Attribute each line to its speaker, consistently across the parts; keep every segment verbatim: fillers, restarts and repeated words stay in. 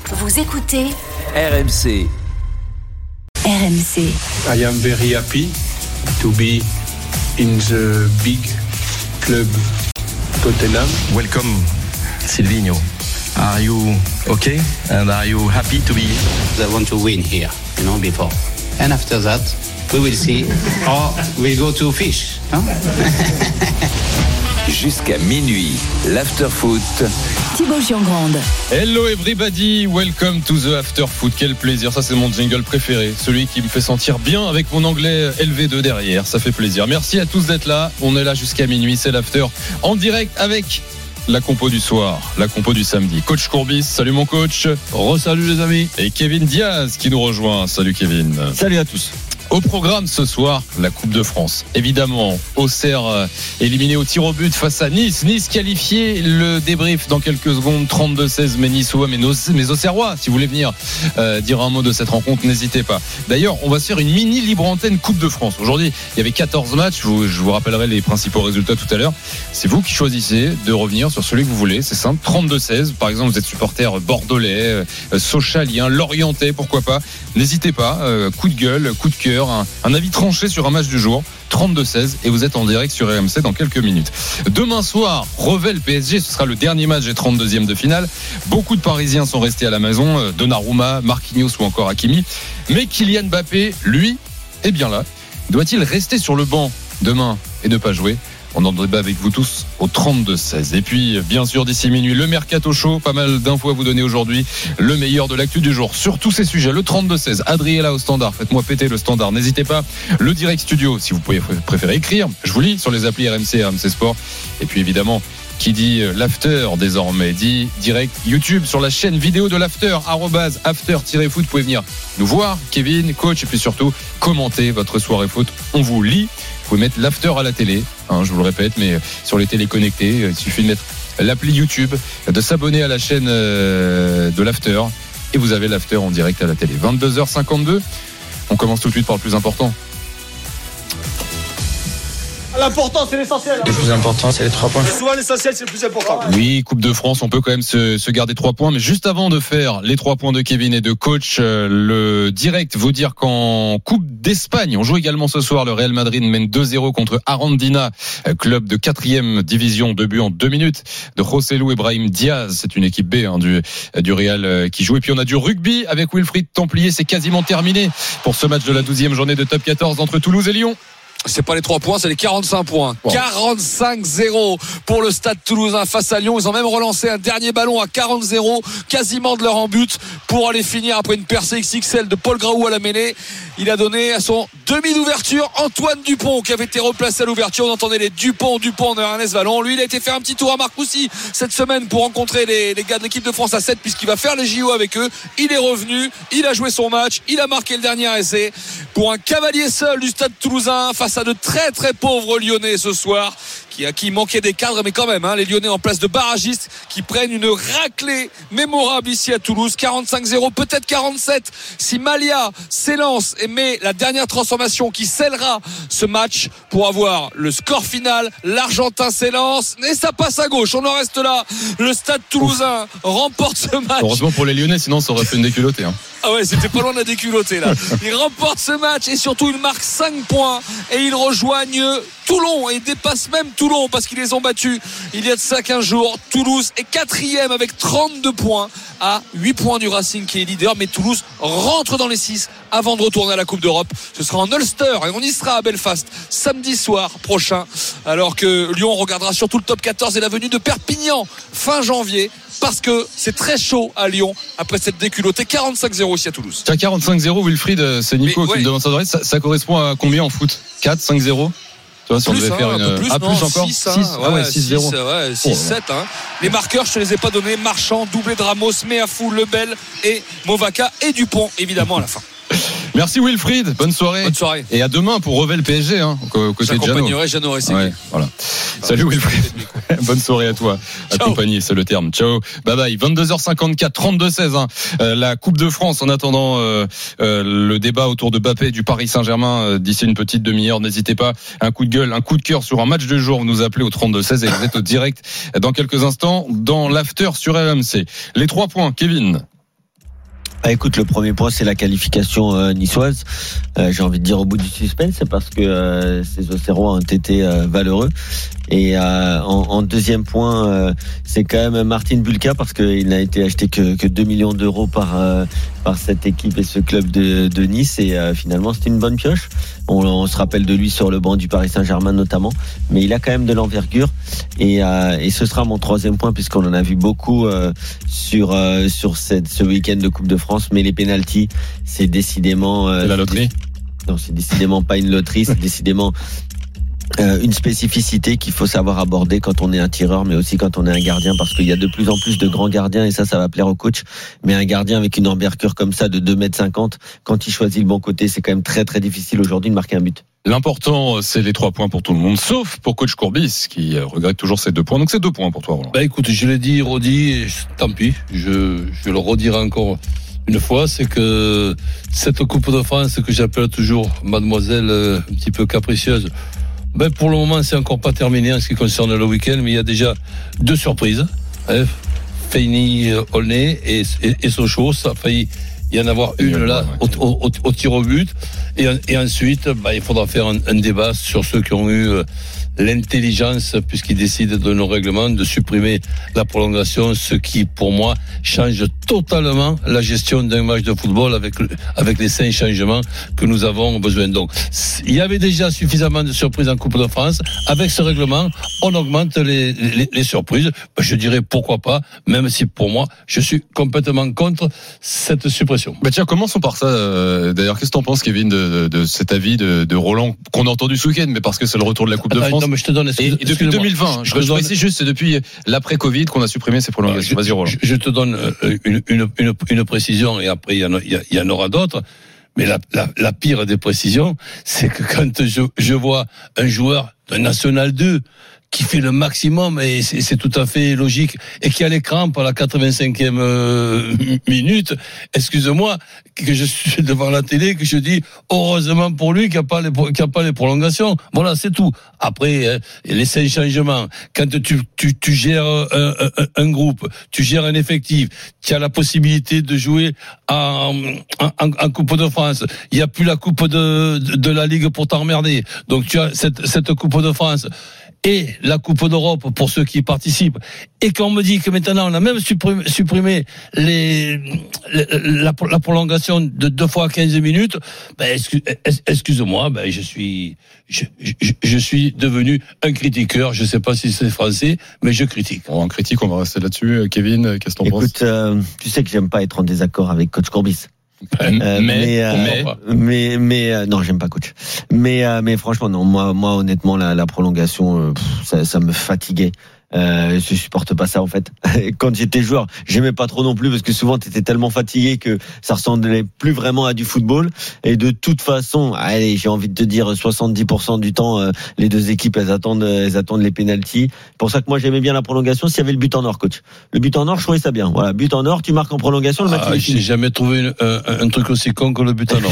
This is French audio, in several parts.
Speaker 1: Vous écoutez
Speaker 2: R M C.
Speaker 1: R M C.
Speaker 3: I am very happy to be in the big club Tottenham.
Speaker 4: Welcome, Silvinho. Are you okay? And are you happy to be here?
Speaker 5: I want to win here, you know, before. And after that, we will see. Or we'll go to fish. Huh?
Speaker 2: Jusqu'à minuit, l'after-foot.
Speaker 1: Thibaut Giangrande.
Speaker 6: Hello everybody, welcome to the after-foot. Quel plaisir, ça c'est mon jingle préféré. Celui qui me fait sentir bien avec mon anglais L V deux derrière, ça fait plaisir. Merci à tous d'être là, on est là jusqu'à minuit, c'est l'after en direct avec la compo du soir, la compo du samedi. Coach Courbis, salut mon coach. Re-salut les amis. Et Kevin Diaz qui nous rejoint, salut Kevin.
Speaker 7: Salut à tous.
Speaker 6: Au programme ce soir, la Coupe de France. Évidemment, Auxerre euh, éliminé au tir au but face à Nice. Nice qualifié, le débrief dans quelques secondes, trente-deux seize, mes Niçois, mes, mes Auxerrois. Si vous voulez venir euh, dire un mot de cette rencontre, n'hésitez pas. D'ailleurs, on va se faire une mini libre antenne Coupe de France. Aujourd'hui, il y avait quatorze matchs, je vous, je vous rappellerai les principaux résultats tout à l'heure. C'est vous qui choisissez de revenir sur celui que vous voulez, c'est simple, trente-deux seize. Par exemple, vous êtes supporter bordelais, euh, sochalien, lorientais, pourquoi pas. N'hésitez pas, euh, coup de gueule, coup de cœur. Un, un avis tranché sur un match du jour, trente-deux seize, et vous êtes en direct sur R M C dans quelques minutes. Demain soir, Revel P S G, ce sera le dernier match des trente-deuxième de finale. Beaucoup de Parisiens sont restés à la maison, Donnarumma, Marquinhos ou encore Hakimi. Mais Kylian Mbappé, lui, est bien là. Doit-il rester sur le banc demain et ne pas jouer ? On en débat avec vous tous au trente-deux seize. Et puis, bien sûr, d'ici minuit, le Mercato Show. Pas mal d'infos à vous donner aujourd'hui. Le meilleur de l'actu du jour. Sur tous ces sujets, le trente-deux seize. Adriella au standard. Faites-moi péter le standard. N'hésitez pas. Le direct studio, si vous pouvez préférer écrire. Je vous lis sur les applis R M C, R M C Sport. Et puis, évidemment, qui dit l'after désormais, dit direct YouTube sur la chaîne vidéo de l'after, arrobase after-foot. Vous pouvez venir nous voir, Kevin, coach, et puis surtout, commenter votre soirée foot. On vous lit. Vous pouvez mettre l'after à la télé, hein, je vous le répète, mais sur les télés connectées, il suffit de mettre l'appli YouTube, de s'abonner à la chaîne euh, de l'after, et vous avez l'after en direct à la télé. vingt-deux heures cinquante-deux, on commence tout de suite par le plus important.
Speaker 7: L'important, c'est l'essentiel.
Speaker 4: Le plus important, c'est les trois points.
Speaker 7: Souvent, l'essentiel, c'est le plus important.
Speaker 6: Oui, Coupe de France, on peut quand même se, se garder trois points. Mais juste avant de faire les trois points de Kevin et de coach, euh, le direct, vous dire qu'en Coupe d'Espagne, on joue également ce soir. Le Real Madrid mène deux zéro contre Arandina, club de quatrième division. Deux buts en deux minutes de Joselu Ibrahim Diaz. C'est une équipe B hein, du, du Real euh, qui joue. Et puis on a du rugby avec Wilfried Templier. C'est quasiment terminé pour ce match de la douzième journée de Top quatorze entre Toulouse et Lyon.
Speaker 8: C'est pas les trois points, c'est les quarante-cinq points. Wow. quarante-cinq zéro pour le Stade Toulousain face à Lyon. Ils ont même relancé un dernier ballon à quarante zéro, quasiment de leur en but, pour aller finir après une percée X X L de Paul Graou à la mêlée. Il a donné à son demi d'ouverture Antoine Dupont qui avait été replacé à l'ouverture. On entendait les Dupont, Dupont de Ernest Vallon. Lui, il a été faire un petit tour à Marcoussis cette semaine pour rencontrer les, les gars de l'équipe de France à sept puisqu'il va faire les J O avec eux. Il est revenu, il a joué son match, il a marqué le dernier essai pour un cavalier seul du Stade Toulousain face à de très très pauvres Lyonnais ce soir qui, à qui manquait des cadres, mais quand même hein, les Lyonnais en place de barragistes qui prennent une raclée mémorable ici à Toulouse. Quarante-cinq zéro, peut-être quarante-sept si Malia s'élance et met la dernière transformation qui scellera ce match pour avoir le score final. L'Argentin s'élance et ça passe à gauche, on en reste là. Le Stade Toulousain remporte ce match.
Speaker 6: Heureusement pour les Lyonnais, sinon ça aurait fait une déculottée hein.
Speaker 8: Ah ouais, c'était pas loin de la déculottée là. Ils remportent ce match et surtout ils marquent cinq points et ils rejoignent Toulon et ils dépassent même Toulon parce qu'ils les ont battus il y a de ça quinze jours. Toulouse est quatrième avec trente-deux points à huit points du Racing qui est leader, mais Toulouse rentre dans les six avant de retourner à la Coupe d'Europe. Ce sera en Ulster et on y sera à Belfast samedi soir prochain, alors que Lyon regardera surtout le top quatorze et la venue de Perpignan fin janvier parce que c'est très chaud à Lyon après cette déculottée. Quarante-cinq zéro ici à Toulouse.
Speaker 6: Tiens, quarante-cinq zéro, Wilfried, c'est Nico mais, qui ouais. me demande ça. Ça, ça correspond à combien en foot? Quatre, cinq zéro? Tu vois, si
Speaker 8: plus,
Speaker 6: on devait
Speaker 8: hein,
Speaker 6: faire une.
Speaker 8: Un peu plus,
Speaker 6: ah,
Speaker 8: non,
Speaker 6: plus encore
Speaker 8: six, hein,
Speaker 6: six,
Speaker 8: ouais,
Speaker 6: ah ouais, six zéro.
Speaker 8: Ouais, six sept. Hein. Les marqueurs, je te les ai pas donnés. Marchand, doublé de Ramos, Meafou, Lebel et Movaca et Dupont, évidemment, à la fin.
Speaker 6: Merci Wilfried, bonne soirée.
Speaker 8: Bonne soirée.
Speaker 6: Et à demain pour Revel P S G, hein, côté de Jeannot.
Speaker 8: J'accompagnerai Jeannot Rességuier.
Speaker 6: Ouais, voilà. Salut Wilfried. Bonne soirée à toi. Accompagné, c'est le terme. Ciao. Bye bye. vingt-deux heures cinquante-quatre, trente-deux seize. Hein. Euh, la Coupe de France en attendant euh, euh, le débat autour de Mbappé du Paris Saint-Germain euh, d'ici une petite demi-heure. N'hésitez pas. Un coup de gueule, un coup de cœur sur un match de jour. Vous nous appelez au trente-deux seize et vous êtes au direct dans quelques instants dans l'after sur R M C. Les trois points, Kevin.
Speaker 9: Ah, écoute, le premier point, c'est la qualification euh, niçoise. Euh, j'ai envie de dire au bout du suspense, c'est parce que euh, ces Auxerrois ont été euh, valeureux. Et euh, en, en deuxième point, euh, c'est quand même Martin Bulka, parce qu'il n'a été acheté que, que deux millions d'euros par euh, par cette équipe et ce club de, de Nice. Et euh, finalement, c'était une bonne pioche. On, on se rappelle de lui sur le banc du Paris Saint-Germain notamment, mais il a quand même de l'envergure. Et, euh, et ce sera mon troisième point, puisqu'on en a vu beaucoup euh, sur euh, sur cette, ce week-end de Coupe de France. Mais les pénaltys, c'est décidément euh,
Speaker 6: c'est la loterie.
Speaker 9: Non, c'est décidément pas une loterie, c'est décidément Euh, une spécificité qu'il faut savoir aborder quand on est un tireur, mais aussi quand on est un gardien, parce qu'il y a de plus en plus de grands gardiens, et ça, ça va plaire au coach. Mais un gardien avec une envergure comme ça de deux mètres cinquante, quand il choisit le bon côté, c'est quand même très très difficile aujourd'hui de marquer un but.
Speaker 6: L'important, c'est les trois points pour tout le monde, sauf pour coach Courbis, qui regrette toujours ces deux points. Donc c'est deux points pour toi, Roland.
Speaker 10: Bah écoute, je l'ai dit, redit, et tant pis, je, je le redirai encore une fois, c'est que cette Coupe de France que j'appelle toujours Mademoiselle euh, un petit peu capricieuse, ben pour le moment, c'est encore pas terminé en ce qui concerne le week-end, mais il y a déjà deux surprises. Hein, Feigny, Aulnay et, et, et Sochaux, ça a failli y en avoir une là au, au, au tir au but. Et, et ensuite, ben, il faudra faire un, un débat sur ceux qui ont eu l'intelligence, puisqu'ils décident de nos règlements, de supprimer la prolongation, ce qui, pour moi, change totalement la gestion d'un match de football avec, avec les cinq changements que nous avons besoin. Donc, il y avait déjà suffisamment de surprises en Coupe de France. Avec ce règlement, on augmente les, les, les surprises. Je dirais pourquoi pas, même si pour moi, je suis complètement contre cette suppression.
Speaker 6: Bah tiens, commençons par ça. Euh, d'ailleurs, qu'est-ce que t'en penses, Kevin, de, de, de cet avis de, de Roland qu'on a entendu ce week-end, mais parce que c'est le retour de la Coupe de France.
Speaker 10: Non, mais je te donne,
Speaker 6: et, et depuis deux mille vingt, je, je, je précise juste, c'est depuis l'après-Covid qu'on a supprimé ces prolongations. Vas-y, Roland.
Speaker 10: Je, je te donne une, une, une, une précision, et après il y en, il y en aura d'autres. Mais la, la, la pire des précisions, c'est que quand je, je vois un joueur d'un National deux qui fait le maximum, et c'est, c'est tout à fait logique, et qui a les crampes à la quatre-vingt-cinquième euh, minute, excuse-moi, que je suis devant la télé, que je dis heureusement pour lui qu'il n'y a pas les, qu'il n'y a pas les prolongations. Voilà, c'est tout. Après, hein, les cinq changements, quand tu, tu, tu gères un, un, un groupe, tu gères un effectif, tu as la possibilité de jouer en, en, en Coupe de France. Il n'y a plus la Coupe de, de, de la Ligue pour t'emmerder. Donc tu as cette, cette Coupe de France et la Coupe d'Europe pour ceux qui y participent, et qu'on me dit que maintenant on a même supprimé, supprimé les, les, la, la prolongation de deux fois quinze minutes, ben excuse, excuse-moi, ben je suis je, je, je suis devenu un critiqueur. Je sais pas si c'est français, mais je critique.
Speaker 6: Bon, en critique, on va rester là-dessus. Kevin, qu'est-ce que t'en penses?
Speaker 9: Écoute, euh, tu sais que j'aime pas être en désaccord avec coach Courbis.
Speaker 6: Euh, mais,
Speaker 9: mais, euh,
Speaker 6: mais,
Speaker 9: mais, mais euh, non, j'aime pas coach. Mais, euh, mais franchement, non. Moi, moi, honnêtement, la, la prolongation, euh, pff, ça, ça me fatiguait. Euh, je supporte pas ça en fait. Quand j'étais joueur, j'aimais pas trop non plus, parce que souvent t'étais tellement fatigué que ça ressemblait plus vraiment à du football. Et de toute façon, allez, j'ai envie de te dire soixante-dix pour cent du temps, euh, les deux équipes elles attendent, elles attendent les pénaltys. Pour ça que moi j'aimais bien la prolongation s'il y avait le but en or, coach. Le but en or, je trouvais ça bien. Voilà, but en or, tu marques en prolongation, le match
Speaker 10: ah,
Speaker 9: est fini.
Speaker 10: J'ai jamais trouvé une, un, un truc aussi con que le but en or.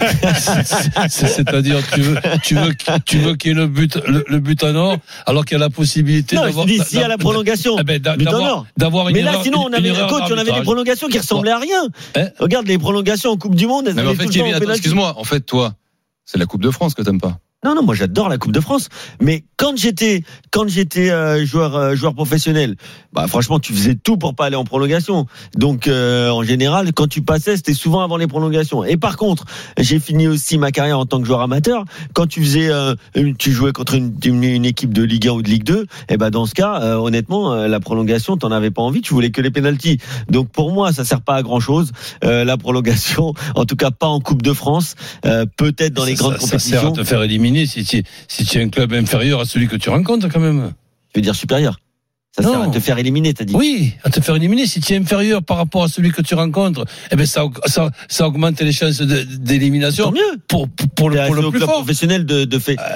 Speaker 10: c'est, c'est-à-dire tu veux, tu veux, tu veux qu'il y ait le but, le, le but en or, alors qu'il y a la possibilité
Speaker 9: non,
Speaker 10: d'avoir.
Speaker 9: Si à la prolongation,
Speaker 10: eh ben, d'a,
Speaker 9: but
Speaker 10: d'avoir,
Speaker 9: en or.
Speaker 10: d'avoir une
Speaker 9: mais là,
Speaker 10: erreur,
Speaker 9: sinon, on avait, coach, on avait des prolongations qui ressemblaient à rien.
Speaker 10: Hein?
Speaker 9: Regarde les prolongations en Coupe du Monde, elles
Speaker 6: mais
Speaker 9: avaient
Speaker 6: en fait,
Speaker 9: tout
Speaker 6: Kevin,
Speaker 9: le temps
Speaker 6: attends, excuse-moi, en fait, toi, c'est la Coupe de France que t'aimes pas.
Speaker 9: Non, non, moi j'adore la Coupe de France. Mais quand j'étais, quand j'étais euh, joueur, euh, joueur professionnel, bah franchement, tu faisais tout pour pas aller en prolongation. Donc, euh, en général, quand tu passais, c'était souvent avant les prolongations. Et par contre, j'ai fini aussi ma carrière en tant que joueur amateur. Quand tu faisais, euh, tu jouais contre une, une, une équipe de Ligue un ou de Ligue deux, et ben dans ce cas, euh, honnêtement, euh, la prolongation, t'en avais pas envie. Tu voulais que les pénaltys. Donc pour moi, ça sert pas à grand chose. Euh, la prolongation, en tout cas pas en Coupe de France. Euh, peut-être dans
Speaker 10: ça,
Speaker 9: les grandes
Speaker 10: ça,
Speaker 9: compétitions.
Speaker 10: Ça sert à te faire éliminer si tu si tu es un club inférieur à celui que tu rencontres quand même.
Speaker 9: Tu veux dire supérieur? Ça
Speaker 10: non.
Speaker 9: sert à te faire éliminer, t'as dit?
Speaker 10: Oui, à te faire éliminer. Si tu es inférieur par rapport à celui que tu rencontres, eh ben ça, ça, ça augmente les chances de, d'élimination.
Speaker 9: Tant mieux.
Speaker 10: Pour, pour, pour le, pour le plus
Speaker 9: club
Speaker 10: fort.
Speaker 9: Professionnel de, de fait. Euh...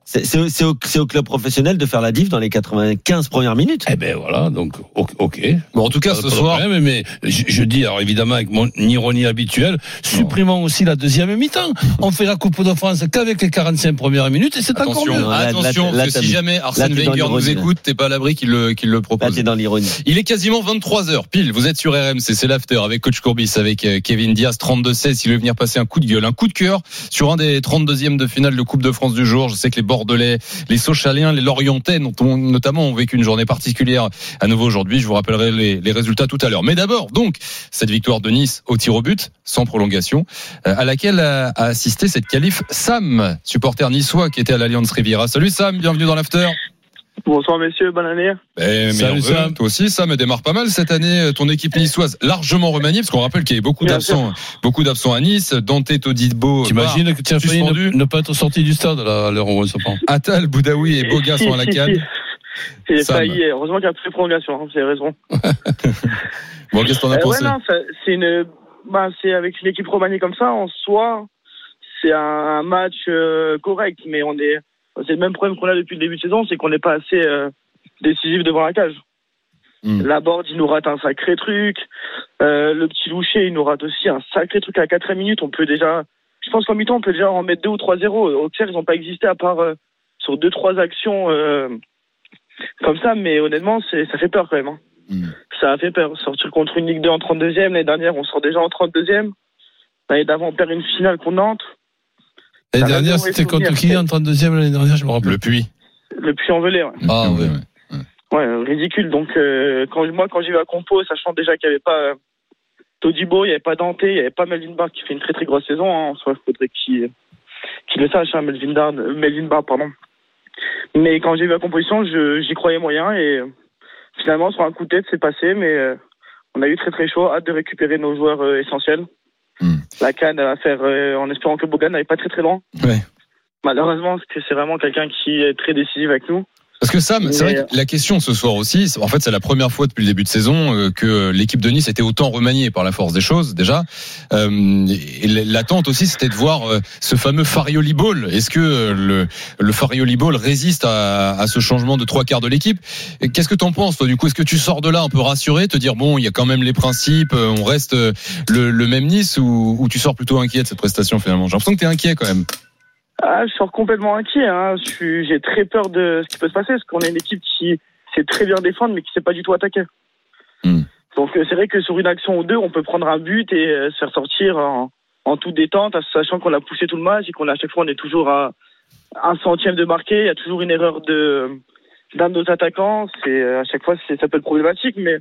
Speaker 9: C'est, c'est, c'est, au, c'est au club professionnel de faire la diff dans les quatre-vingt-quinze premières minutes.
Speaker 10: Eh ben voilà, donc ok.
Speaker 6: Bon, en tout cas,
Speaker 10: Pas-
Speaker 6: ce
Speaker 10: pas de
Speaker 6: soir.
Speaker 10: problème, mais je, je dis, alors évidemment, avec mon ironie habituelle, supprimons aussi la deuxième mi-temps. On fait la Coupe de France qu'avec les quarante-cinq premières minutes et c'est encore
Speaker 6: Attention,
Speaker 10: mieux.
Speaker 9: Là,
Speaker 6: attention,
Speaker 9: là, là,
Speaker 6: parce que
Speaker 9: t'as
Speaker 6: si
Speaker 9: mis-
Speaker 6: jamais Arsène
Speaker 9: là, t'es dans
Speaker 6: Wenger nous
Speaker 9: l'ironie, là.
Speaker 6: écoute, t'es pas à l'abri qu'il le, qu'il le
Speaker 9: Là,
Speaker 6: propose.
Speaker 9: t'es dans l'ironie.
Speaker 6: Il est quasiment vingt-trois heures pile. Vous êtes sur R M C, c'est l'after avec Coach Courbis, avec euh, Kevin Diaz, trente-deux seize. Il veut venir passer un coup de gueule, un coup de cœur sur un des trente-deuxièmes de finale de Coupe de France du jour. Je sais que les Bordelais, les Sochaliens, les Lorientais, notamment, ont vécu une journée particulière à nouveau aujourd'hui. Je vous rappellerai les, les résultats tout à l'heure. Mais d'abord, donc, cette victoire de Nice au tir au but, sans prolongation, euh, à laquelle a, a assisté cette qualif Sam, supporter niçois qui était à l'Alliance Riviera. Salut Sam, bienvenue dans l'after.
Speaker 7: Bonsoir messieurs, bonne année.
Speaker 6: Eh,
Speaker 10: Salut,
Speaker 6: Sam.
Speaker 10: Sam.
Speaker 6: Toi aussi, Sam démarre pas mal cette année. Ton équipe niçoise largement remaniée, parce qu'on rappelle qu'il y avait beaucoup
Speaker 7: Bien
Speaker 6: d'absents, beaucoup d'absents à Nice. Dante Todibo,
Speaker 10: T'imagines que tu as failli
Speaker 6: suspendu.
Speaker 10: ne, ne pas être sorti du stade là, à l'heure où on se prend.
Speaker 6: Attal, Boudaoui et Boga sont à la
Speaker 7: Si, si,
Speaker 6: canne.
Speaker 7: si. J'ai
Speaker 6: Sam.
Speaker 7: failli, heureusement qu'il y a plus de prolongation, hein, vous avez raison.
Speaker 6: Bon, qu'est-ce que t'en as
Speaker 7: Euh, ouais,
Speaker 6: pensé?
Speaker 7: non, ça- c'est une, bah, c'est avec une équipe remaniée comme ça, en soi, c'est un match euh, correct, mais on est, c'est le même problème qu'on a depuis le début de saison, c'est qu'on n'est pas assez euh, décisif devant la cage.
Speaker 6: Mm.
Speaker 7: Laborde, il nous rate un sacré truc. Euh, le petit Loucher, il nous rate aussi un sacré truc à la quatrième minute. On peut déjà, je pense qu'en mi-temps, on peut déjà en mettre deux ou trois zéro. Auxerre, ils n'ont pas existé à part euh, sur deux, trois actions euh, comme ça, mais honnêtement, c'est, ça fait peur quand même. Hein.
Speaker 6: Mm.
Speaker 7: Ça a fait peur. Sortir contre une Ligue deux en trente-deuxième, l'année dernière, on sort déjà en trente-deuxième. L'année d'avant, on perd une finale contre Nantes.
Speaker 10: L'année
Speaker 7: Ça va
Speaker 10: dernière,
Speaker 7: bien,
Speaker 10: c'était
Speaker 7: ouais,
Speaker 10: contre
Speaker 7: faut
Speaker 10: qui
Speaker 7: venir.
Speaker 10: en trente-deuxième l'année dernière, je me rappelle.
Speaker 6: Le puits.
Speaker 7: Le Puy-en-Velay, ouais.
Speaker 10: Ah,
Speaker 6: Le Puy,
Speaker 10: ouais.
Speaker 6: ouais.
Speaker 7: Ouais, euh, ridicule. Donc, euh, quand, moi, quand j'ai eu à compo, sachant déjà qu'il n'y avait pas euh, Todibo, il n'y avait pas Dante, il n'y avait pas Melvin Barr qui fait une très très grosse saison. Hein. En soi, il faudrait qu'il, qu'il le sache, hein, Melvin, Dar, Melvin Barr, pardon. Mais quand j'ai vu la composition, je, j'y croyais moyen et euh, finalement, sur un coup de tête, c'est passé. Mais euh, on a eu très très chaud. Hâte de récupérer nos joueurs euh, essentiels.
Speaker 6: Mm.
Speaker 7: La canne à faire euh, en espérant que Bogan n'aille pas très très loin.
Speaker 6: Ouais.
Speaker 7: Malheureusement, parce que c'est vraiment quelqu'un qui est très décisif avec nous.
Speaker 6: Parce que Sam, c'est
Speaker 7: Mais,
Speaker 6: vrai que la question ce soir aussi, c'est- en fait, c'est la première fois depuis le début de saison euh, que l'équipe de Nice était autant remaniée par la force des choses, déjà. Euh, et l'attente aussi, c'était de voir euh, ce fameux Farioli Ball. Est-ce que euh, le, le Farioli Ball résiste à, à ce changement de trois quarts de l'équipe? Et qu'est-ce que t'en penses, toi, du coup? Est-ce que tu sors de là un peu rassuré, te dire, bon, il y a quand même les principes, euh, on reste euh, le, le même Nice, ou, ou tu sors plutôt inquiet de cette prestation, finalement? J'ai l'impression que t'es inquiet, quand même.
Speaker 7: Ah, je sors complètement inquiet. Hein. Je suis, j'ai très peur de ce qui peut se passer, parce qu'on est une équipe qui sait très bien défendre, mais qui sait pas du tout attaquer.
Speaker 6: Mm.
Speaker 7: Donc euh, c'est vrai que sur une action ou deux, on peut prendre un but et euh, se faire sortir en, en toute détente, sachant qu'on a poussé tout le match et qu'on a à chaque fois on est toujours à un centième de marquer. Il y a toujours une erreur de d'un de nos attaquants. C'est à chaque fois c'est, ça peut être problématique, mais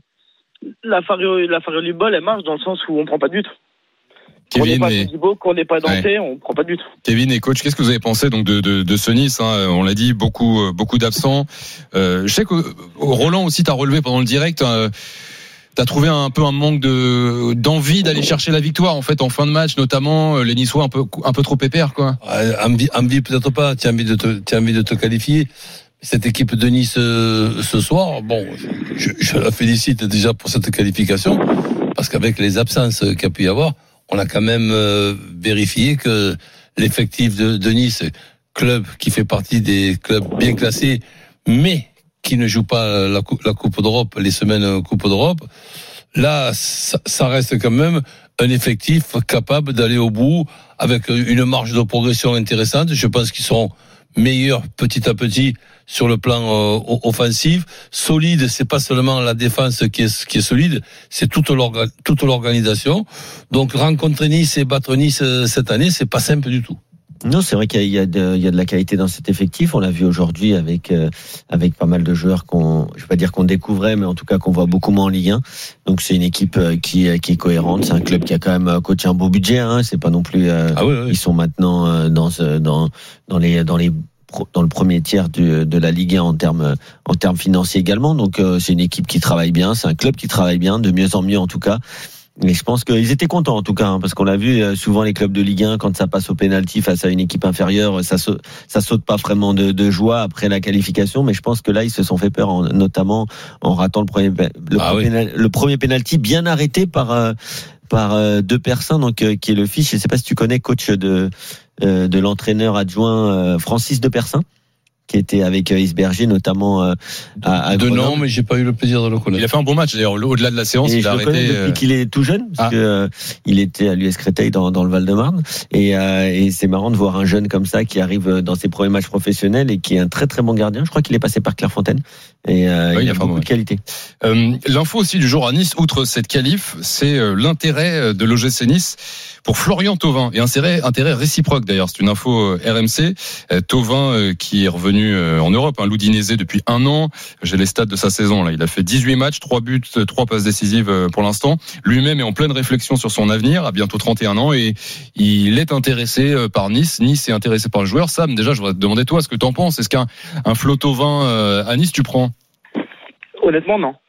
Speaker 7: la Farioli, la Farioli Ball, elle marche dans le sens où on prend pas de but. Qu'on n'est
Speaker 6: Kevin
Speaker 7: pas
Speaker 6: et...
Speaker 7: Todibo, qu'on n'est pas Dante, on prend pas de but.
Speaker 6: Kevin et coach, qu'est-ce que vous avez pensé donc de, de, de ce Nice, hein? On l'a dit, beaucoup, euh, beaucoup d'absents. Euh, je sais que euh, Roland aussi t'a relevé pendant le direct. Euh, T'as trouvé un peu un manque de d'envie d'aller chercher la victoire en fait en fin de match, notamment euh, les Niçois un peu un peu trop pépères, quoi.
Speaker 10: Ouais, envie, envie peut-être pas. Tu as envie de te, tu as envie de te qualifier. Cette équipe de Nice euh, ce soir, bon, je, je la félicite déjà pour cette qualification, parce qu'avec les absences qu'il y a pu y avoir, on a quand même euh, vérifié que l'effectif de, de Nice, club qui fait partie des clubs bien classés, mais qui ne joue pas la, la Coupe d'Europe, les semaines Coupe d'Europe, là, ça, ça reste quand même un effectif capable d'aller au bout avec une marge de progression intéressante. Je pense qu'ils seront meilleurs petit à petit sur le plan euh, offensif. Solide, c'est pas seulement la défense qui est, qui est solide, c'est toute, l'orga, toute l'organisation. Donc rencontrer Nice et battre Nice cette année, c'est pas simple du tout.
Speaker 9: Non, c'est vrai qu'il y a de, il y a de la qualité dans cet effectif. On l'a vu aujourd'hui avec euh, avec pas mal de joueurs qu'on, je vais pas dire qu'on découvrait, mais en tout cas qu'on voit beaucoup moins en Ligue un. Donc c'est une équipe qui qui est cohérente. C'est un club qui a quand même coaché un beau budget. Hein. C'est pas non plus. Euh,
Speaker 10: ah oui, oui.
Speaker 9: Ils sont maintenant euh, dans dans dans les dans les dans le premier tiers de, de la Ligue un en termes en termes financiers également. Donc euh, c'est une équipe qui travaille bien. C'est un club qui travaille bien, de mieux en mieux en tout cas. Mais je pense qu'ils étaient contents en tout cas, hein, parce qu'on l'a vu souvent les clubs de Ligue un quand ça passe au pénalty face à une équipe inférieure, ça saute, ça saute pas vraiment de, de joie après la qualification. Mais je pense que là ils se sont fait peur, en, notamment en ratant le premier le,
Speaker 10: ah
Speaker 9: premier,
Speaker 10: oui.
Speaker 9: pénal, le premier pénalty bien arrêté par euh, par euh, deux personnes, donc euh, qui est le fils. Je sais pas si tu connais, coach de euh, de l'entraîneur adjoint euh, Francis Depersin. qui était avec euh, Isberger, notamment euh, à, à
Speaker 10: De
Speaker 9: Grenoble.
Speaker 10: nom, mais j'ai pas eu le plaisir de le connaître.
Speaker 6: Il a fait un bon match d'ailleurs. Au-delà de la séance,
Speaker 9: Et
Speaker 6: il
Speaker 9: je
Speaker 6: a
Speaker 9: le connais
Speaker 6: arrêté.
Speaker 9: depuis
Speaker 6: euh,
Speaker 9: qu'il est tout jeune, parce
Speaker 6: Ah.
Speaker 9: que euh, il était à l'U S Créteil dans, dans le Val-de-Marne, et, euh, et c'est marrant de voir un jeune comme ça qui arrive dans ses premiers matchs professionnels et qui est un très très bon gardien. Je crois qu'il est passé par Clairefontaine et euh,
Speaker 6: Oui,
Speaker 9: il
Speaker 6: il
Speaker 9: a
Speaker 6: a fait un
Speaker 9: beaucoup
Speaker 6: bon
Speaker 9: de qualité.
Speaker 6: Euh, L'info aussi du jour à Nice, outre cette qualif, c'est euh, l'intérêt de l'O G C Nice pour Florian Thauvin, et un intérêt, intérêt réciproque d'ailleurs. C'est une info euh, R M C. Euh, Thauvin euh, qui est revenu euh, en Europe, hein, l'Udinese depuis un an. J'ai les stats de sa saison là. Il a fait dix-huit matchs, trois buts, trois passes décisives euh, pour l'instant. Lui-même est en pleine réflexion sur son avenir, à bientôt trente et un ans, et il est intéressé euh, par Nice. Nice est intéressé par le joueur. Sam, déjà, je voudrais te demander toi ce que t'en penses. Est-ce qu'un un Flo Thauvin euh, à Nice, tu prends?
Speaker 7: Honnêtement, non.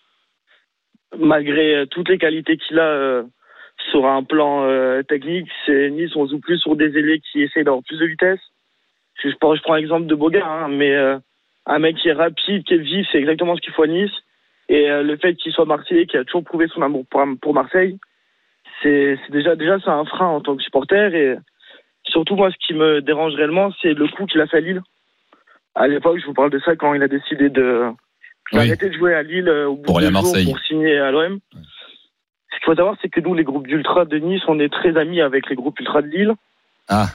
Speaker 7: Malgré euh, toutes les qualités qu'il a euh, sur un plan euh, technique, c'est Nice, on joue plus sur des ailiers qui essayent d'avoir plus de vitesse. Je, je, prends, je prends l'exemple de Boga, hein, mais euh, un mec qui est rapide, qui est vif, c'est exactement ce qu'il faut à Nice. Et euh, le fait qu'il soit Marseillais, qui a toujours prouvé son amour pour, pour Marseille, c'est, c'est déjà, déjà c'est un frein en tant que supporter. Et surtout, moi, ce qui me dérange réellement, c'est le coup qu'il a fait à Lille. À l'époque, je vous parle de ça quand il a décidé de
Speaker 6: Oui.
Speaker 7: arrêter de jouer à Lille euh, au bout
Speaker 6: Pour
Speaker 7: de
Speaker 6: aller
Speaker 7: deux
Speaker 6: à
Speaker 7: jours
Speaker 6: Marseille.
Speaker 7: pour signer à l'O M.
Speaker 6: Ouais.
Speaker 7: Ce qu'il faut savoir, c'est que nous, les groupes d'ultra de Nice, on est très amis avec les groupes ultra de Lille.
Speaker 6: Ah.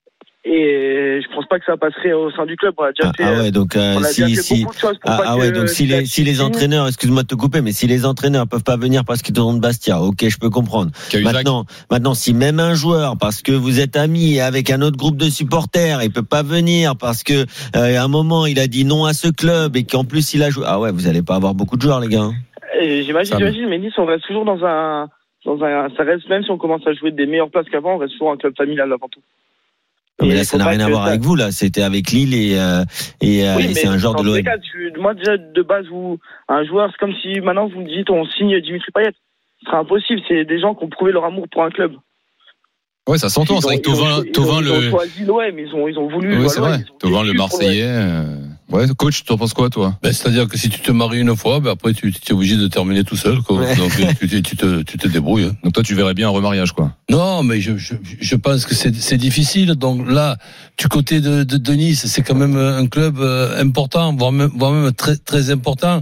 Speaker 7: Et je pense pas que ça passerait au sein du club. On a déjà
Speaker 9: Ah,
Speaker 7: fait,
Speaker 9: ah ouais, donc euh,
Speaker 7: on a déjà
Speaker 9: si
Speaker 7: fait
Speaker 9: si
Speaker 7: beaucoup de choses pour
Speaker 9: ah,
Speaker 7: pas
Speaker 9: ah
Speaker 7: que
Speaker 9: ouais, donc si
Speaker 7: Lille
Speaker 9: les si les
Speaker 7: signe.
Speaker 9: entraîneurs, excuse-moi de te couper, mais si les entraîneurs peuvent pas venir parce qu'ils ont de Bastia, ok, je peux comprendre.
Speaker 6: Cahuzac.
Speaker 9: Maintenant, maintenant, si même un joueur, parce que vous êtes amis avec un autre groupe de supporters, il peut pas venir parce que euh, à un moment il a dit non à ce club et qu'en plus il a joué, ah ouais, vous allez pas avoir beaucoup de joueurs, les gars. hein.
Speaker 7: Et j'imagine,
Speaker 6: Ça
Speaker 7: j'imagine, mais Nice, on reste toujours dans un, dans un, ça reste, même si on commence à jouer des meilleures places qu'avant, on reste toujours un club familial avant tout.
Speaker 9: Non, mais
Speaker 7: Et
Speaker 9: là,
Speaker 7: il
Speaker 9: ça
Speaker 7: faut
Speaker 9: n'a
Speaker 7: pas
Speaker 9: rien à
Speaker 7: que
Speaker 9: voir
Speaker 7: ça-
Speaker 9: avec vous, là. C'était avec Lille et, euh, et, euh,
Speaker 7: Oui,
Speaker 9: et
Speaker 7: mais
Speaker 9: c'est un genre
Speaker 7: dans
Speaker 9: de
Speaker 7: tous
Speaker 9: l'O
Speaker 7: les
Speaker 9: M.
Speaker 7: cas, tu- moi, déjà, de base, où un joueur, c'est comme si maintenant vous me dites, on signe Dimitri Payet. Ce serait impossible. C'est des gens qui ont prouvé leur amour pour un club.
Speaker 6: Ouais, ça s'entend.
Speaker 7: Ils
Speaker 6: C'est vrai
Speaker 7: ont-
Speaker 6: que
Speaker 7: ils ont-
Speaker 6: Thauvin,
Speaker 7: ils ont-
Speaker 6: Thauvin
Speaker 7: ils ont
Speaker 6: le.
Speaker 7: choisi l'O M, ils ont, ils ont voulu.
Speaker 6: Oui,
Speaker 7: jouer
Speaker 6: c'est
Speaker 7: à l'O M,
Speaker 6: vrai.
Speaker 7: ils ont
Speaker 6: Thauvin le
Speaker 7: vécu pour
Speaker 6: Marseillais. euh, Ouais, coach, tu en penses quoi, toi?
Speaker 10: Ben, c'est-à-dire que si tu te maries une fois, ben après tu, tu es obligé de terminer tout seul. Quoi.
Speaker 9: Ouais.
Speaker 10: Donc tu, tu, tu, te, tu te débrouilles. hein.
Speaker 6: Donc toi, tu verrais bien un remariage, quoi.
Speaker 10: Non, mais je, je, je pense que c'est, c'est difficile. Donc là, du côté de, de, de Nice, c'est quand même un club euh, important, voire même, voire même très, très important.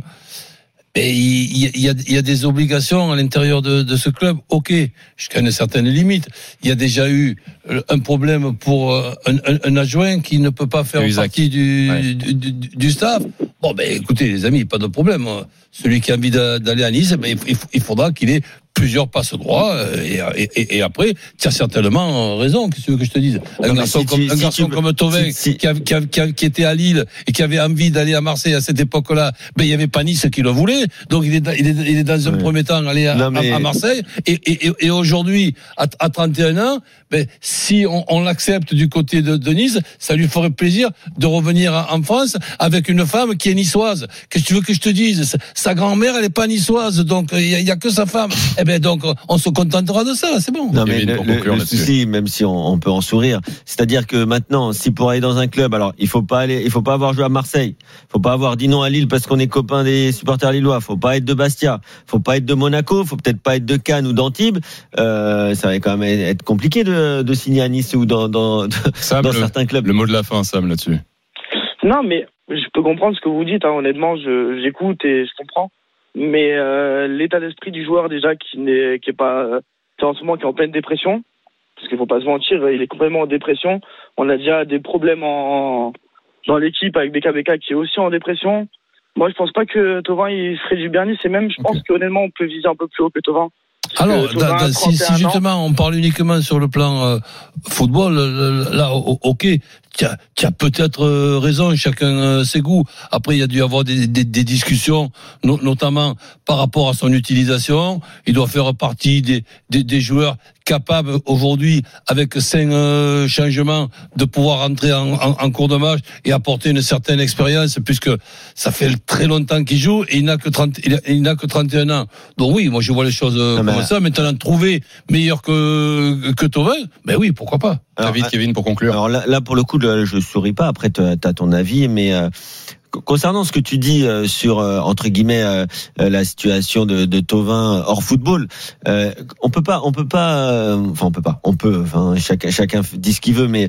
Speaker 10: Et il y, y, a, il y a des obligations à l'intérieur de, de ce club. Ok, jusqu'à une certaine limite. Il y a déjà eu un problème pour un, un, un adjoint qui ne peut pas faire
Speaker 6: Cahuzac.
Speaker 10: partie du,
Speaker 6: Ouais.
Speaker 10: du, du, du staff. Bon, ben écoutez, les amis, pas de problème. Celui qui a envie d'aller à Nice, ben, il, il faudra qu'il ait plusieurs passes droits. Et, et, et après, tu as certainement raison. Qu'est-ce que tu veux que je te dise? Un
Speaker 9: Non, mais
Speaker 10: garçon
Speaker 9: si
Speaker 10: comme,
Speaker 9: tu-
Speaker 10: un
Speaker 9: si
Speaker 10: garçon
Speaker 9: tu-
Speaker 10: comme Thauvin,
Speaker 9: si- si-
Speaker 10: qui, a- qui, a- qui, a- qui était à Lille et qui avait envie d'aller à Marseille à cette époque-là, ben il y avait pas Nice qui le voulait. Donc il est, il est, il est dans un
Speaker 9: Ouais.
Speaker 10: premier temps allé à,
Speaker 9: Non, mais-
Speaker 10: à, à Marseille. Et, et, et, et aujourd'hui, à, à trente et un ans, ben si on, on l'accepte du côté de, de Nice, ça lui ferait plaisir de revenir en en France avec une femme qui est niçoise. Qu'est-ce que tu veux que je te dise? Sa- Sa grand-mère, elle est pas niçoise, donc il y, a- il y a que sa femme. Eh ben donc on se contentera de ça, c'est bon.
Speaker 9: Non, mais
Speaker 6: Kevin,
Speaker 9: le,
Speaker 6: pour
Speaker 9: le-
Speaker 6: conclure
Speaker 9: le
Speaker 6: là-dessus.
Speaker 9: souci, même si on, on peut en sourire, c'est-à-dire que maintenant, si pour aller dans un club, alors il faut pas aller, il faut pas avoir joué à Marseille, faut pas avoir dit non à Lille parce qu'on est copain des supporters lillois, faut pas être de Bastia, faut pas être de Monaco, faut peut-être pas être de Cannes ou d'Antibes. Euh, ça va quand même être compliqué de, de signer à Nice ou dans dans,
Speaker 6: Sam,
Speaker 9: dans
Speaker 6: le,
Speaker 9: certains clubs.
Speaker 6: le mot de la fin, Sam, là-dessus.
Speaker 7: Non, mais je peux comprendre ce que vous dites. Hein, honnêtement, je, j'écoute et je comprends. Mais euh, l'état d'esprit du joueur déjà qui n'est qui est pas euh, c'est en ce moment qui est en pleine dépression, parce qu'il faut pas se mentir, il est complètement en dépression. On a déjà des problèmes en dans l'équipe avec B K B K qui est aussi en dépression. Moi, je pense pas que Thauvin il ferait du bien Nice. Et même, je pense
Speaker 6: Ok.
Speaker 7: qu'honnêtement, on peut viser un peu plus haut que Thauvin. Parce
Speaker 10: Alors,
Speaker 7: que Thauvin
Speaker 10: dans-
Speaker 7: a
Speaker 10: dans- si, si
Speaker 7: trente et un ans.
Speaker 10: justement on parle uniquement sur le plan euh, football, euh, là, o- ok, tu as, tu as peut-être euh, raison, chacun euh, ses goûts. Après, il y a dû y avoir des, des, des discussions, no- notamment par rapport à son utilisation. Il doit faire partie des, des, des joueurs capables aujourd'hui, avec cinq euh, changements, de pouvoir rentrer en, en, en cours de match et apporter une certaine expérience, puisque ça fait très longtemps qu'il joue et il n'a que trente, il, a- il n'a que trente et un ans. Donc oui, moi je vois les choses euh,
Speaker 9: Non, mais-
Speaker 10: comme ça. Maintenant, trouver meilleur que que Thauvin, ben oui, pourquoi pas.
Speaker 9: Alors,
Speaker 6: David, Kevin, pour conclure.
Speaker 9: Alors là, là pour le coup, le- je souris pas. Après, tu as ton avis, mais euh, concernant ce que tu dis euh, sur euh, entre guillemets euh, euh, la situation de, de Thauvin hors football, euh, on peut pas, on peut pas, euh, enfin on peut pas, on peut, enfin chacun chacun dit ce qu'il veut, mais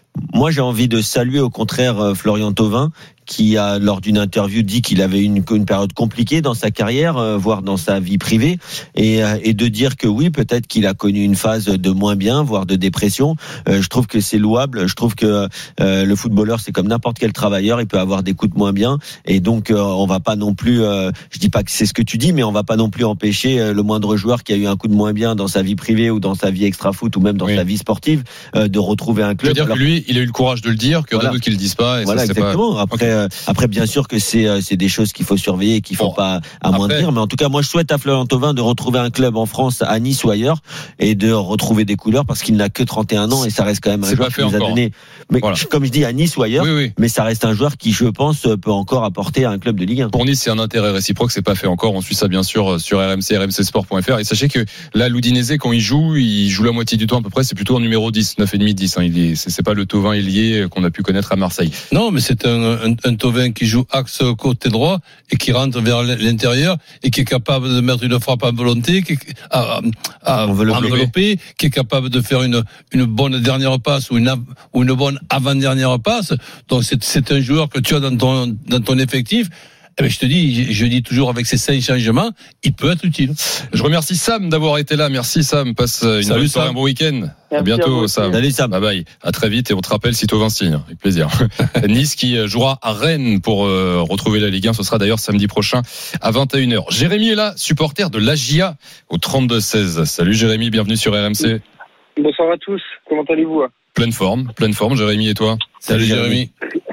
Speaker 9: Moi, j'ai envie de saluer au contraire Florian Thauvin, qui a, lors d'une interview, dit qu'il avait une, une période compliquée dans sa carrière, euh, voire dans sa vie privée, et, euh, et de dire que oui, peut-être qu'il a connu une phase de moins bien, voire de dépression. Euh, je trouve que c'est louable. Je trouve que euh, le footballeur, c'est comme n'importe quel travailleur, il peut avoir des coups de moins bien, et donc euh, on va pas non plus, euh, je dis pas que c'est ce que tu dis, mais on va pas non plus empêcher euh, le moindre joueur qui a eu un coup de moins bien dans sa vie privée ou dans sa vie extra-foot ou même dans oui. sa vie sportive, euh, de retrouver un club.
Speaker 6: Je veux dire Alors, que lui, il a eu le courage de le dire, qu'il y en a d'autres qui le disent pas. Et
Speaker 9: voilà,
Speaker 6: ça, c'est
Speaker 9: exactement.
Speaker 6: Pas...
Speaker 9: Après. Okay. Après, bien sûr que c'est c'est des choses qu'il faut surveiller et qu'il faut bon, pas amoindrir. Après, mais en tout cas, moi, je souhaite à Florian Thauvin de retrouver un club en France, à Nice ou ailleurs, et de retrouver des couleurs parce qu'il n'a que trente et un ans et ça reste quand même un
Speaker 6: c'est
Speaker 9: joueur qui nous a donné. Mais voilà. Comme je dis, à Nice ou ailleurs, oui, oui. mais ça reste un joueur qui, je pense, peut encore apporter à un club de Ligue un.
Speaker 6: Pour Nice, c'est un intérêt réciproque. C'est pas fait encore. On suit ça bien sûr sur R M C, R M C sport point F R. Et sachez que là, l'Udinese, quand il joue, il joue la moitié du temps à peu près. C'est plutôt en numéro dix, neuf et demi, dix. Hein. Il est, c'est, c'est pas le Thauvin ailier qu'on a pu connaître à Marseille.
Speaker 10: Non, mais c'est un, un, un Thauvin qui joue axe côté droit et qui rentre vers l'intérieur et qui est capable de mettre une frappe à volonté, qui est, à, à, à envelopper, qui est capable de faire une, une bonne dernière passe ou une, ou une bonne avant-dernière passe. Donc c'est, c'est un joueur que tu as dans ton, dans ton effectif. Eh bien, je te dis, je dis toujours avec ces cinq changements, il peut être utile.
Speaker 6: Je remercie Sam d'avoir été là. Merci Sam. Passe une Salut, bonne soirée, un bon week-end. Merci à bientôt, à Sam.
Speaker 9: Salut Sam.
Speaker 6: Bye bye. À très vite et on te rappelle si Thauvin signe. Avec plaisir. Nice qui jouera à Rennes pour euh, retrouver la Ligue un. Ce sera d'ailleurs samedi prochain à vingt et une heures. Jérémy est là, supporter de l'A J A au trente-deux seize. Salut Jérémy, bienvenue sur R M C.
Speaker 11: Bonsoir à tous. Comment allez-vous?
Speaker 6: Pleine forme, pleine forme. Jérémy et toi?
Speaker 10: Salut Jérémy.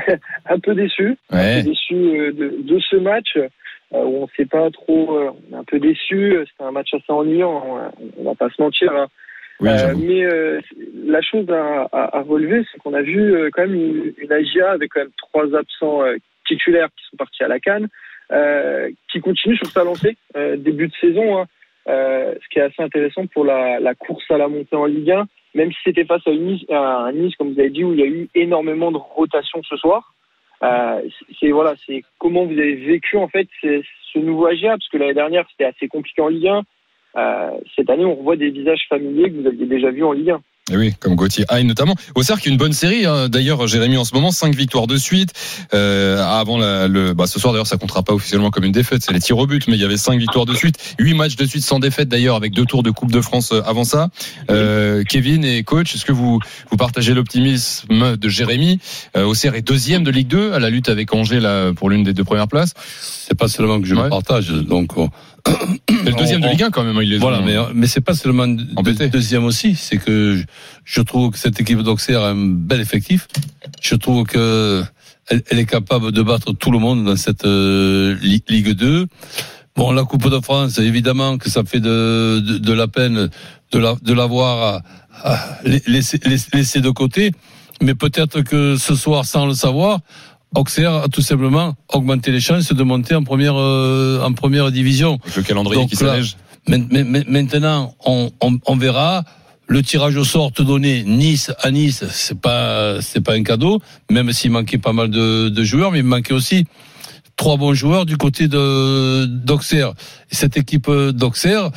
Speaker 11: Un peu déçu,
Speaker 6: ouais.
Speaker 11: un peu déçu de, de ce match euh, où on ne sait pas trop, euh, on est un peu déçu. C'était un match assez ennuyant, on, on va pas se mentir. Hein.
Speaker 6: Oui,
Speaker 11: euh, mais euh, la chose à, à, à relever, c'est qu'on a vu euh, quand même une, une A J A avec quand même trois absents euh, titulaires qui sont partis à la CAN, euh, qui continuent sur sa lancée euh, début de saison. Hein. Euh, ce qui est assez intéressant pour la, la course à la montée en Ligue un, même si c'était face à, une nice, à un Nice, comme vous avez dit, où il y a eu énormément de rotation ce soir. Euh, c'est voilà, c'est comment vous avez vécu en fait c'est, ce nouveau A G A, parce que l'année dernière c'était assez compliqué en Ligue un. Euh, cette année, on revoit des visages familiers que vous aviez déjà vus en Ligue un.
Speaker 6: Et oui, comme Gauthier Hain notamment. Auxerre qui est une bonne série. Hein. D'ailleurs, Jérémy en ce moment, cinq victoires de suite. Euh, avant la, le, bah, ce soir d'ailleurs, ça comptera pas officiellement comme une défaite. C'est les tirs au but, mais il y avait cinq victoires de suite, huit matchs de suite sans défaite d'ailleurs, avec deux tours de Coupe de France avant ça. Euh, Kevin et coach, est-ce que vous vous partagez l'optimisme de Jérémy? euh, Auxerre est deuxième de Ligue deux à la lutte avec Angers là pour l'une des deux premières places.
Speaker 10: C'est pas seulement que je ouais. le partage, donc. On...
Speaker 6: C'est le deuxième on, de Ligue un quand même. Il les
Speaker 10: voilà, ont... mais mais c'est pas seulement de, deuxième aussi. C'est que je, je trouve que cette équipe d'Auxerre a un bel effectif. Je trouve que elle, elle est capable de battre tout le monde dans cette euh, Ligue deux. Bon, la Coupe de France, évidemment que ça fait de de, de la peine de la de l'avoir à, à laissé, laissé de côté. Mais peut-être que ce soir, sans le savoir, Auxerre a tout simplement augmenté les chances de monter en première euh, en première division.
Speaker 6: Avec le calendrier
Speaker 10: donc
Speaker 6: qui s'allège.
Speaker 10: Maintenant, on, on, on verra. Le tirage au sort te donner Nice à Nice, c'est pas c'est pas un cadeau. Même s'il manquait pas mal de, de joueurs, mais il manquait aussi trois bons joueurs du côté de d'Auxerre. Et cette équipe d'Auxerre,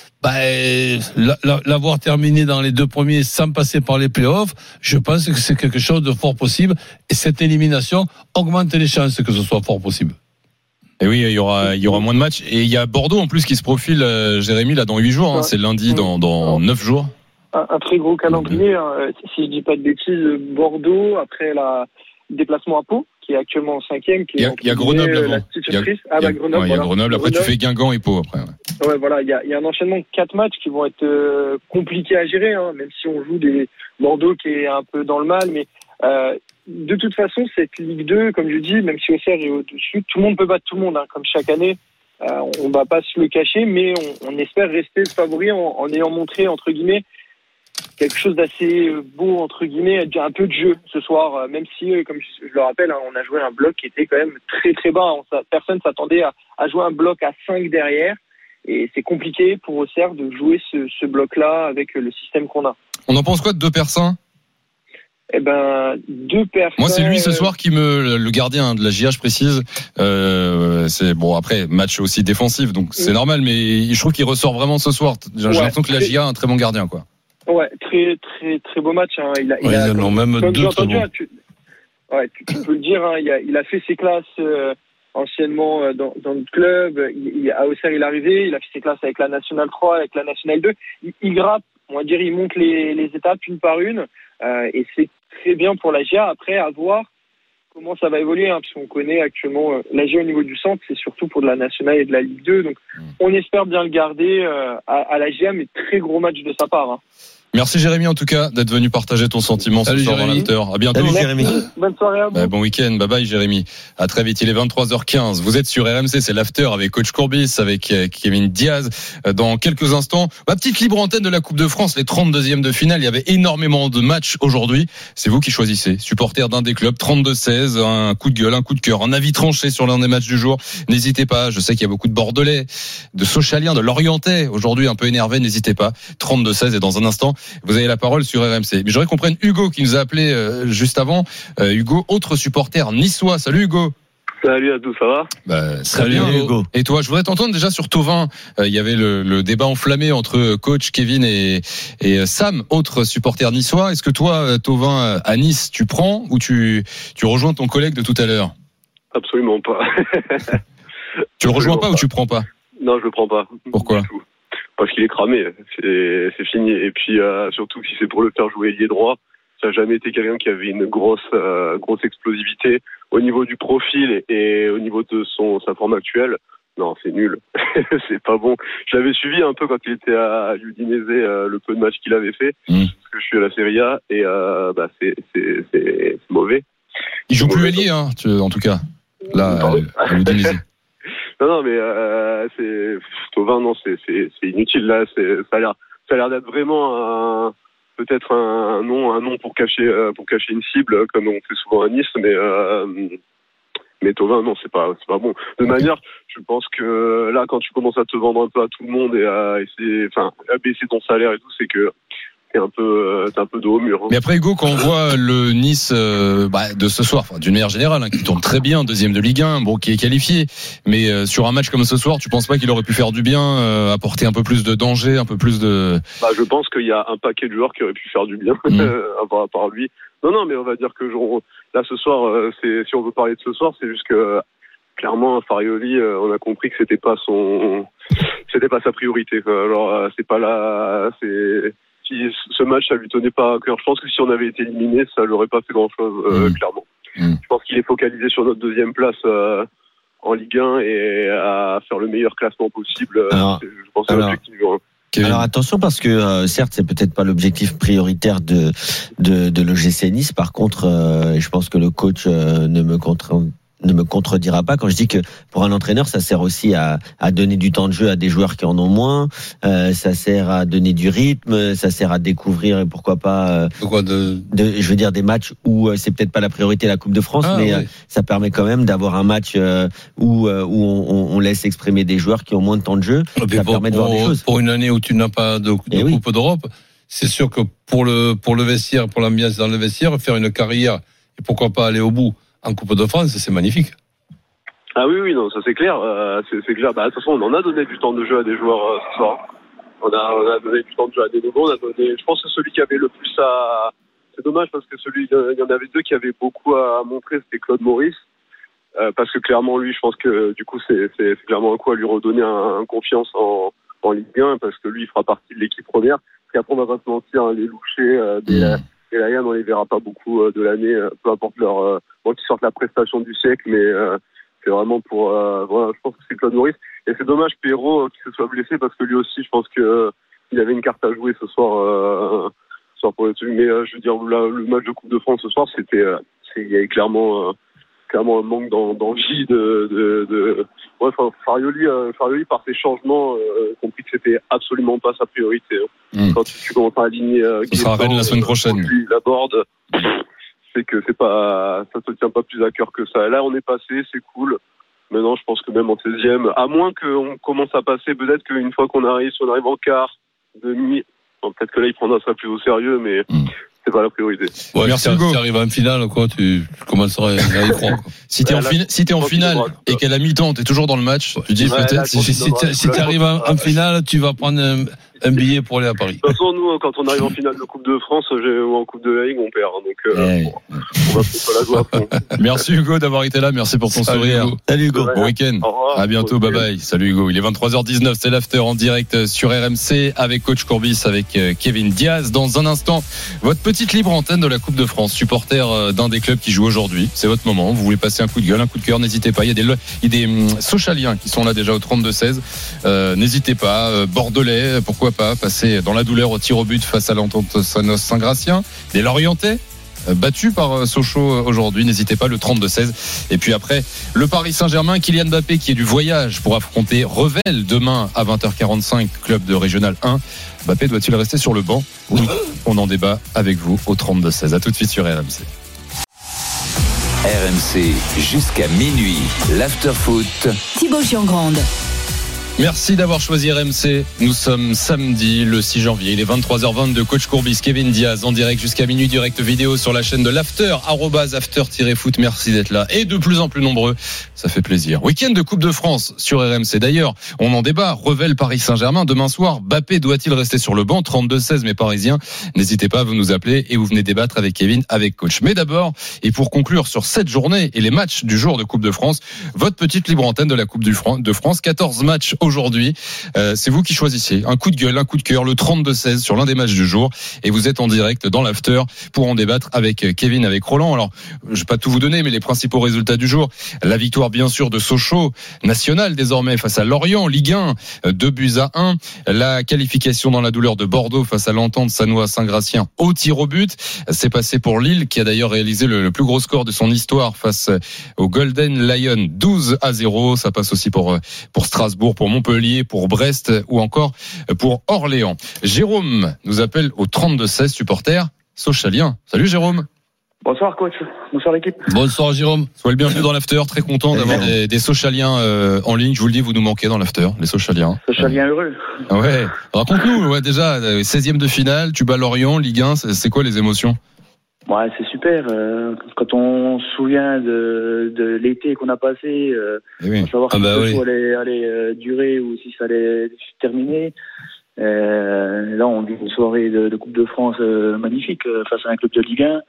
Speaker 10: ben, l'avoir terminé dans les deux premiers sans passer par les playoffs, je pense que c'est quelque chose de fort possible. Et cette élimination augmente les chances que ce soit fort possible.
Speaker 6: Et oui, il y aura, il y aura moins de matchs. Et il y a Bordeaux en plus qui se profile, euh, Jérémy, là dans huit jours. Hein, c'est lundi dans, dans neuf jours.
Speaker 11: Un, un très gros calendrier. Hein, si je dis pas de bêtises, Bordeaux après la le déplacement à Pau, qui est actuellement en cinquième.
Speaker 6: Il y a, il y a Grenoble avant. Il y a,
Speaker 11: ah, bah, Grenoble,
Speaker 6: ouais, il y a
Speaker 11: voilà.
Speaker 6: Grenoble. Après,
Speaker 11: Grenoble.
Speaker 6: tu fais Guingamp et Pau après. Ouais,
Speaker 11: ouais voilà. Il y a, il y a un enchaînement de quatre matchs qui vont être euh, compliqués à gérer, hein, même si on joue des Bordeaux qui est un peu dans le mal. Mais euh, de toute façon, cette Ligue deux, comme je dis, même si Auxerre est au-dessus, tout le monde peut battre tout le monde, hein, comme chaque année. Euh, on ne va pas se le cacher, mais on, on espère rester le favori en, en ayant montré, entre guillemets, quelque chose d'assez beau, entre guillemets, un peu de jeu ce soir, même si, comme je le rappelle, on a joué un bloc qui était quand même très très bas. Personne ne s'attendait à, à jouer un bloc à cinq derrière, et c'est compliqué pour Auxerre de jouer ce, ce bloc-là avec le système qu'on a.
Speaker 6: On en pense quoi de deux Persins?
Speaker 11: Eh ben, deux personnes.
Speaker 6: Moi, c'est lui ce soir qui me, le gardien de la J A, je précise. Euh, c'est bon, après match aussi défensif, donc c'est mmh. normal, mais je trouve qu'il ressort vraiment ce soir. J'ai ouais, l'impression que la J A a un très bon gardien, quoi.
Speaker 11: Ouais, très très très beau match. Hein. Il a, il
Speaker 10: ouais,
Speaker 11: a
Speaker 10: non,
Speaker 11: comme,
Speaker 10: même
Speaker 11: comme
Speaker 10: deux
Speaker 11: j'ai
Speaker 10: très
Speaker 11: entendu,
Speaker 10: bons.
Speaker 11: hein, tu, ouais, tu, tu peux le dire. Hein, il, a, il a fait ses classes euh, anciennement euh, dans, dans notre club. Il, il, à Auxerre, il est arrivé. Il a fait ses classes avec la Nationale trois, avec la Nationale deux. Il, il grappe, on va dire, il monte les, les étapes une par une. Euh, et c'est très bien pour la G A. Après, à voir comment ça va évoluer, hein, parce qu'on connaît actuellement euh, la G A au niveau du centre, c'est surtout pour de la Nationale et de la Ligue deux. Donc, on espère bien le garder euh, à, à la G A, mais très gros match de sa part. Hein.
Speaker 6: Merci Jérémy en tout cas d'être venu partager ton sentiment
Speaker 10: Salut,
Speaker 6: ce soir dans
Speaker 10: Jérémy.
Speaker 6: l'after. À bientôt.
Speaker 9: Salut Jérémy.
Speaker 11: Bonne soirée à vous.
Speaker 6: Bah, bon week-end, bye bye Jérémy. À très vite, il est vingt-trois heures quinze. Vous êtes sur R M C, c'est l'after avec coach Courbis, avec euh, Kevin Diaz. Euh, dans quelques instants, ma petite libre antenne de la Coupe de France, les trente-deuxièmes de finale. Il y avait énormément de matchs aujourd'hui. C'est vous qui choisissez. Supporters d'un des clubs, trente-deux seize, un coup de gueule, un coup de cœur, un avis tranché sur l'un des matchs du jour. N'hésitez pas. Je sais qu'il y a beaucoup de Bordelais, de Sochaliens, de Lorientais. Aujourd'hui, un peu énervé. N'hésitez pas. trente-deux seize et dans un instant, vous avez la parole sur R M C. Mais j'aurais qu'on prenne Hugo qui nous a appelé euh, juste avant. Euh, Hugo, autre supporter niçois. Salut Hugo.
Speaker 12: Salut à tous, ça va?
Speaker 6: Bah,
Speaker 9: Salut
Speaker 6: bien,
Speaker 9: Hugo.
Speaker 6: Et toi, je voudrais t'entendre déjà sur Thauvin. Il euh, y avait le, le débat enflammé entre coach Kevin et, et Sam, autre supporter niçois. Est-ce que toi, Thauvin, à Nice, tu prends ou tu, tu rejoins ton collègue de tout à l'heure?
Speaker 12: Absolument pas.
Speaker 6: Tu le rejoins pas, pas ou tu prends pas?
Speaker 12: Non, je le prends pas.
Speaker 6: Pourquoi?
Speaker 12: Parce qu'il est cramé, c'est, c'est fini. Et puis euh, surtout si c'est pour le faire jouer ailier droit, ça n'a jamais été quelqu'un qui avait une grosse euh, grosse explosivité au niveau du profil et, et au niveau de son sa forme actuelle. Non, c'est nul. C'est pas bon. Je l'avais suivi un peu quand il était à Udinese, euh, le peu de matchs qu'il avait fait, mmh. parce que je suis à la Serie A et euh, bah c'est c'est c'est, c'est mauvais.
Speaker 6: Il joue plus ailier, hein, tu, en tout cas. Là, à, à Udinese.
Speaker 12: Non, non, mais euh, c'est Thauvin, non, c'est, c'est, c'est inutile là. C'est, ça a l'air, ça a l'air d'être vraiment un, peut-être un, un nom, un nom pour cacher, pour cacher une cible, comme on fait souvent à Nice. Mais, euh, mais Thauvin, non, c'est pas, c'est pas bon. De manière, je pense que là, quand tu commences à te vendre un peu à tout le monde et à essayer, enfin, à baisser ton salaire et tout, c'est que t'es un peu, t'es un peu dos au mur. Hein.
Speaker 6: Mais après Hugo, quand on voit le Nice euh, bah, de ce soir, enfin, d'une manière générale, hein, qui tourne très bien, deuxième de Ligue un, bon, qui est qualifié, mais euh, sur un match comme ce soir, tu penses pas qu'il aurait pu faire du bien, euh, apporter un peu plus de danger, un peu plus de...
Speaker 12: Bah, je pense qu'il y a un paquet de joueurs qui auraient pu faire du bien mmh. à, part, à part lui. Non, non, mais on va dire que genre, là ce soir, euh, c'est, si on veut parler de ce soir, c'est juste que clairement Farioli, euh, on a compris que c'était pas son, c'était pas sa priorité. Quoi. Alors euh, c'est pas là, c'est si ce match ça lui tenait pas à cœur. Je pense que si on avait été éliminé, ça l'aurait pas fait grand chose, euh, mmh. clairement. Mmh. Je pense qu'il est focalisé sur notre deuxième place euh, en Ligue un et à faire le meilleur classement possible.
Speaker 9: Alors,
Speaker 12: je pense que c'est l'objectif. Hein.
Speaker 9: Alors attention parce que euh, certes c'est peut-être pas l'objectif prioritaire de de, de l'O G C Nice. Par contre, euh, je pense que le coach euh, ne me contre ne me contredira pas quand je dis que pour un entraîneur ça sert aussi à, à donner du temps de jeu à des joueurs qui en ont moins, euh, ça sert à donner du rythme, ça sert à découvrir et pourquoi pas euh,
Speaker 10: quoi de...
Speaker 9: de je veux dire des matchs où euh, c'est peut-être pas la priorité la Coupe de France ah, mais oui. euh, ça permet quand même d'avoir un match euh, où euh, où on, on laisse exprimer des joueurs qui ont moins de temps de jeu,
Speaker 10: mais
Speaker 9: ça
Speaker 10: pour,
Speaker 9: permet de
Speaker 10: pour,
Speaker 9: voir des choses.
Speaker 10: Pour une année où tu n'as pas de, de
Speaker 9: oui.
Speaker 10: Coupe d'Europe, c'est sûr que pour le pour le vestiaire, pour l'ambiance dans le vestiaire, faire une carrière et pourquoi pas aller au bout en Coupe de France, c'est magnifique.
Speaker 12: Ah oui, oui, non, ça c'est clair. Euh, c'est, c'est clair. Bah, de toute façon, on en a donné du temps de jeu à des joueurs euh, ce soir. On a, on a donné du temps de jeu à des nouveaux. On a donné, je pense que celui qui avait le plus à... C'est dommage parce que celui, il y en avait deux qui avaient beaucoup à montrer, c'était Claude Maurice. Euh, parce que clairement, lui, je pense que du coup, c'est, c'est, c'est clairement un coup à lui redonner un, un confiance en, en Ligue un parce que lui, il fera partie de l'équipe première. Parce qu'après, on va pas se mentir, hein, les louchés, euh, des, mmh. des Lions, on les verra pas beaucoup euh, de l'année, euh, peu importe leur... Euh, bon, qu'ils sortent la prestation du siècle, mais... Euh, c'est vraiment pour euh, voilà, je pense que c'est Claude Maurice et c'est dommage Pierrot euh, qu'il se soit blessé parce que lui aussi je pense que euh, il avait une carte à jouer ce soir euh, ce soir pour les trucs mais euh, je veux dire là, le match de Coupe de France ce soir c'était euh, c'est, il y avait clairement euh, clairement un manque d'envie de de, de... Ouais, enfin, Farioli euh, Farioli par ses changements euh, compris que c'était absolument pas sa priorité hein. mmh. Quand tu, tu commences à aligner euh,
Speaker 6: ce sera Rennes la semaine prochaine
Speaker 12: euh, lui, la board c'est que c'est pas, ça te tient pas plus à cœur que ça. Là, on est passé, c'est cool. Maintenant, je pense que même en seizième, à moins qu'on commence à passer, peut-être qu'une fois qu'on arrive, si on arrive en quart, demi, bon, peut-être que là, il prendra ça plus au sérieux, mais mmh. c'est pas la priorité.
Speaker 10: Ouais,
Speaker 6: merci
Speaker 10: si
Speaker 6: Hugo.
Speaker 10: Si tu arrives en finale, quoi, tu, tu commenceras à y croire.
Speaker 6: Si t'es en, fi- si t'es en finale et qu'à la mi-temps, t'es toujours dans le match, tu dis
Speaker 10: ouais,
Speaker 6: peut-être,
Speaker 10: là, si, si, si tu arrives en, en finale, tu vas prendre un, un billet pour aller à Paris.
Speaker 12: De toute façon, nous, quand on arrive en finale de Coupe de France ou en Coupe de la Ligue, on perd. Donc, euh,
Speaker 9: hey.
Speaker 12: bon, on va pas la jouer à fond.
Speaker 6: Merci Hugo d'avoir été là. Merci pour ton
Speaker 10: Salut,
Speaker 6: sourire.
Speaker 10: Hugo.
Speaker 9: Salut Hugo.
Speaker 6: Bon week-end. À bientôt. Bye bye. Salut Hugo. Il est vingt-trois heures dix-neuf. C'est l'after en direct sur R M C avec coach Courbis, avec Kevin Diaz. Dans un instant, votre petite libre antenne de la Coupe de France. Supporter d'un des clubs qui joue aujourd'hui. C'est votre moment. Vous voulez passer un coup de gueule, un coup de cœur. N'hésitez pas. Il y a des, il y a des hum, Sochaliens qui sont là déjà au trente-deux seize. Euh, n'hésitez pas. Euh, Bordelais, pourquoi pas passer dans la douleur au tir au but face à l'Entente Saint-Gratien. Des Lorientais battu par Sochaux aujourd'hui, n'hésitez pas, le trente-deux seize. Et puis après, le Paris Saint-Germain, Kylian Mbappé qui est du voyage pour affronter Revel demain à vingt heures quarante-cinq, club de Régional un. Mbappé doit-il rester sur le banc? Oui. On en débat avec vous au trente-deux seize. À tout de suite sur R M C.
Speaker 2: R M C jusqu'à minuit, l'after-foot.
Speaker 1: Thibaut Giangrande.
Speaker 6: Merci d'avoir choisi R M C. Nous sommes samedi le six janvier. Il est vingt-trois heures vingt-deux. Coach Courbis, Kevin Diaz en direct jusqu'à minuit. Direct vidéo sur la chaîne de l'After, arobase after-foot. Merci d'être là. Et de plus en plus nombreux. Ça fait plaisir. Week-end de Coupe de France sur R M C. D'ailleurs, on en débat. Revel Paris Saint-Germain. Demain soir, Mbappé doit-il rester sur le banc? trente-deux seize, mes Parisiens. N'hésitez pas, vous nous appelez et vous venez débattre avec Kevin, avec coach. Mais d'abord, et pour conclure sur cette journée et les matchs du jour de Coupe de France, votre petite libre antenne de la Coupe de France. quatorze matchs aujourd'hui. Euh, c'est vous qui choisissez. Un coup de gueule, un coup de cœur, le trente-deux seize sur l'un des matchs du jour. Et vous êtes en direct dans l'after pour en débattre avec Kevin, avec Roland. Alors, je vais pas tout vous donner, mais les principaux résultats du jour. La victoire, bien sûr, de Sochaux, nationale désormais, face à Lorient, Ligue un, deux buts à un. La qualification dans la douleur de Bordeaux face à l'Entente Saint-Gratien au tir au but. C'est passé pour Lille, qui a d'ailleurs réalisé le, le plus gros score de son histoire face au Golden Lion, douze à zéro. Ça passe aussi pour, pour Strasbourg, pour Montpellier, pour Brest ou encore pour Orléans. Jérôme nous appelle au trente-deux seize, supporter sochalien. Salut Jérôme.
Speaker 7: Bonsoir coach, bonsoir l'équipe.
Speaker 10: Bonsoir Jérôme.
Speaker 6: Sois le bienvenu dans l'after, très content d'avoir des, des Sochaliens euh, en ligne. Je vous le dis, vous nous manquez dans l'after, les Sochaliens.
Speaker 7: Sochaliens heureux.
Speaker 6: Ouais, raconte-nous, ouais, déjà, seizième de finale, tu bats Lorient, Ligue un, c'est, c'est quoi les émotions?
Speaker 7: Ouais, c'est super. Euh, quand on se souvient de, de l'été qu'on a passé, euh,
Speaker 6: oui.
Speaker 7: savoir
Speaker 10: ah
Speaker 7: si
Speaker 10: bah
Speaker 7: ça
Speaker 10: oui.
Speaker 7: allait, allait euh, durer ou si ça allait se terminer. Euh, là, on vit une soirée de, de Coupe de France euh, magnifique euh, face à un club de Ligue un.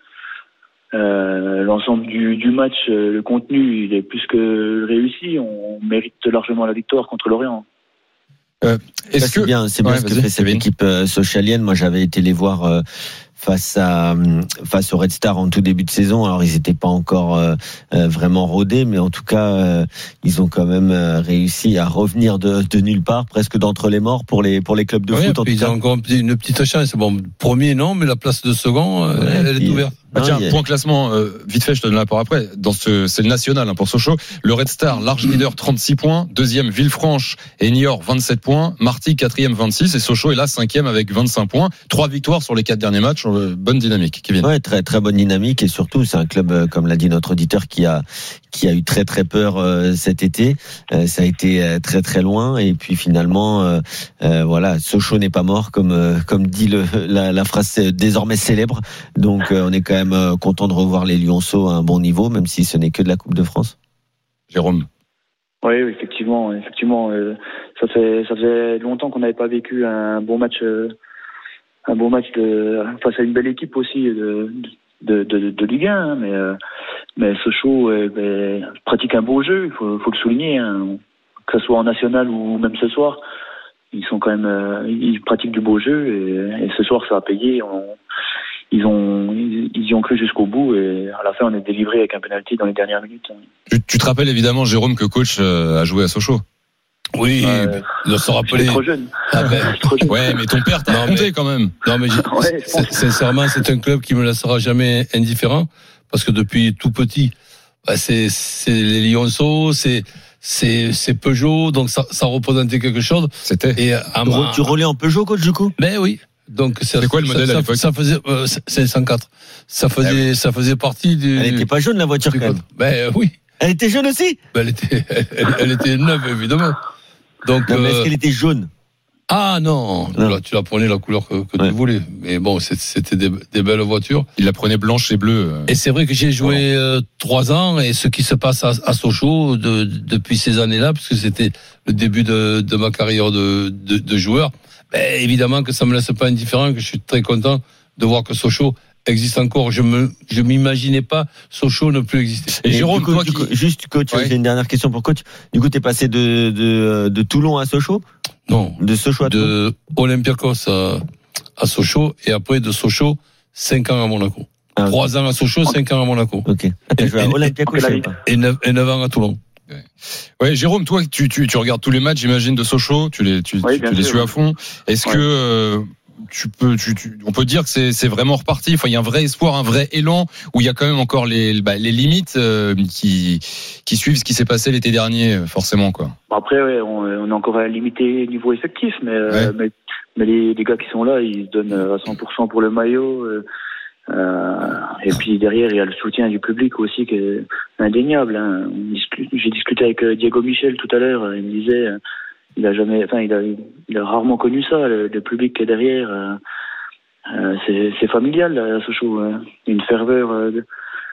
Speaker 7: Euh, l'ensemble du, du match, euh, le contenu, il est plus que réussi. On mérite largement la victoire contre Lorient.
Speaker 6: Euh, est-ce
Speaker 9: c'est
Speaker 6: que...
Speaker 9: bien, c'est bien
Speaker 6: ouais,
Speaker 9: ce que fait cette
Speaker 6: Kevin.
Speaker 9: équipe euh, sochalienne. Moi, j'avais été les voir euh, face à face au Red Star en tout début de saison. Alors, ils n'étaient pas encore euh, euh, vraiment rodés, mais en tout cas, euh, ils ont quand même euh, réussi à revenir de, de nulle part, presque d'entre les morts pour les pour les clubs de
Speaker 10: ouais,
Speaker 9: foot. En tout
Speaker 10: ils
Speaker 9: cas.
Speaker 10: ont encore une petite chance. Bon, premier non, mais la place de second,
Speaker 9: Ouais,
Speaker 10: elle
Speaker 9: puis,
Speaker 10: est ouverte.
Speaker 6: Bah tiens,
Speaker 9: a...
Speaker 6: point classement, euh, vite fait, je te donne la part après. Dans ce, c'est le national hein, pour Sochaux. Le Red Star, large leader, trente-six points. Deuxième, Villefranche et Niort, vingt-sept points. Martigues, quatrième, vingt-six. Et Sochaux est là, cinquième avec vingt-cinq points. Trois victoires sur les quatre derniers matchs. Euh, bonne dynamique, Kevin.
Speaker 9: Ouais, très très bonne dynamique et surtout c'est un club euh, comme l'a dit notre auditeur qui a qui a eu très très peur euh, cet été. Euh, ça a été euh, très très loin et puis finalement euh, euh, voilà, Sochaux n'est pas mort comme euh, comme dit le la, la phrase désormais célèbre. Donc euh, on est quand même euh, content de revoir les Lyonceaux à un bon niveau, même si ce n'est que de la Coupe de France.
Speaker 6: Jérôme.
Speaker 7: Oui, effectivement, effectivement, euh, ça fait ça fait longtemps qu'on n'avait pas vécu un bon match, euh, un bon match de face à une belle équipe aussi de de de, de Ligue un, hein, mais euh, mais Sochaux euh, ben, pratique un beau jeu, il faut faut le souligner, hein, que ce soit en national ou même ce soir, ils sont quand même euh, ils pratiquent du beau jeu et, et ce soir ça a payé. On, Ils ont, ils y ont cru jusqu'au bout et à la fin on est délivré avec un penalty dans les dernières minutes.
Speaker 6: Tu, tu te rappelles évidemment, Jérôme, que coach euh, a joué à Sochaux.
Speaker 10: Oui,
Speaker 7: euh,
Speaker 10: il doit se rappeler.
Speaker 7: trop jeune.
Speaker 10: Ah ben,
Speaker 7: trop jeune.
Speaker 6: Ouais, mais ton père t'a
Speaker 10: Non,
Speaker 6: raconté
Speaker 10: mais-
Speaker 6: quand même.
Speaker 10: Non, mais j'ai-
Speaker 7: Ouais, je pense.
Speaker 10: sincèrement, c'est un club qui me laissera jamais indifférent parce que depuis tout petit, bah, c'est, c'est les Lyonceaux, c'est, c'est, c'est Peugeot, donc ça, ça représentait quelque chose.
Speaker 6: C'était.
Speaker 10: Et à
Speaker 9: Tu,
Speaker 10: moi,
Speaker 9: tu roulais en Peugeot, coach, du coup?
Speaker 10: ben oui. Donc ça-
Speaker 6: C'était quoi le modèle
Speaker 10: ça,
Speaker 6: à l'époque
Speaker 10: ça, ça faisait euh, cinq cent quatre. Ça faisait,
Speaker 6: Ah oui.
Speaker 10: ça faisait partie du.
Speaker 9: Elle était pas jaune la voiture
Speaker 10: du
Speaker 9: quand même.
Speaker 10: code. Ben oui.
Speaker 9: Elle était jaune aussi?
Speaker 10: Ben, elle était, elle, elle était neuve évidemment. Donc.
Speaker 9: Non, mais est-ce
Speaker 10: euh,
Speaker 9: qu'elle était jaune?
Speaker 10: Ah non,
Speaker 9: Non.
Speaker 10: Là, tu la prenais la couleur que, que
Speaker 9: Ouais.
Speaker 10: tu voulais. Mais bon, c'est- c'était des, des belles voitures.
Speaker 6: Il la prenait blanche et bleue. euh.
Speaker 10: Et c'est vrai que j'ai joué euh, trois ans et ce qui se passe à, à Sochaux de, depuis ces années-là, puisque c'était le début de, de ma carrière de, de, de joueur, ben, évidemment que ça me laisse pas indifférent, que je suis très content de voir que Sochaux existe encore. Je me, je m'imaginais pas Sochaux ne plus exister.
Speaker 9: Et, et Jérôme, coup, toi qui... coup, juste coach, ouais. J'ai une dernière question pour coach. Du coup, t'es passé de, de, de Toulon à Sochaux?
Speaker 10: Non.
Speaker 9: De Sochaux à Toulon?
Speaker 10: De Olympiakos à, à Sochaux, et après de Sochaux, cinq ans à Monaco. Ah, trois ans à Sochaux, cinq ans à Monaco.
Speaker 9: Ok. Attends, je vais à Olympiakos,
Speaker 10: et neuf ans à Toulon.
Speaker 6: Ouais. ouais, Jérôme, toi, tu, tu, tu regardes tous les matchs, j'imagine, de Sochaux, tu les, tu, oui, tu, tu les suis à fond. Est-ce ouais. que, euh, tu peux, tu, tu, on peut dire que c'est, c'est vraiment reparti. Enfin, il y a un vrai espoir, un vrai élan, où il y a quand même encore les, bah, les limites euh, qui, qui suivent ce qui s'est passé l'été dernier, forcément, quoi.
Speaker 13: Après, ouais, on, on est encore limité niveau effectif, mais, ouais. euh, mais, mais les, les gars qui sont là, ils se donnent à cent pour cent pour le maillot. Euh, euh, et puis derrière, il y a le soutien du public aussi qui est indéniable. Hein. J'ai discuté avec Diego Michel tout à l'heure. Il me disait. Il a jamais, enfin, il a, il a rarement connu ça, le, le public qui est derrière. Euh, euh, c'est, c'est familial, là, à Sochaux. Hein. Une ferveur. Euh, de,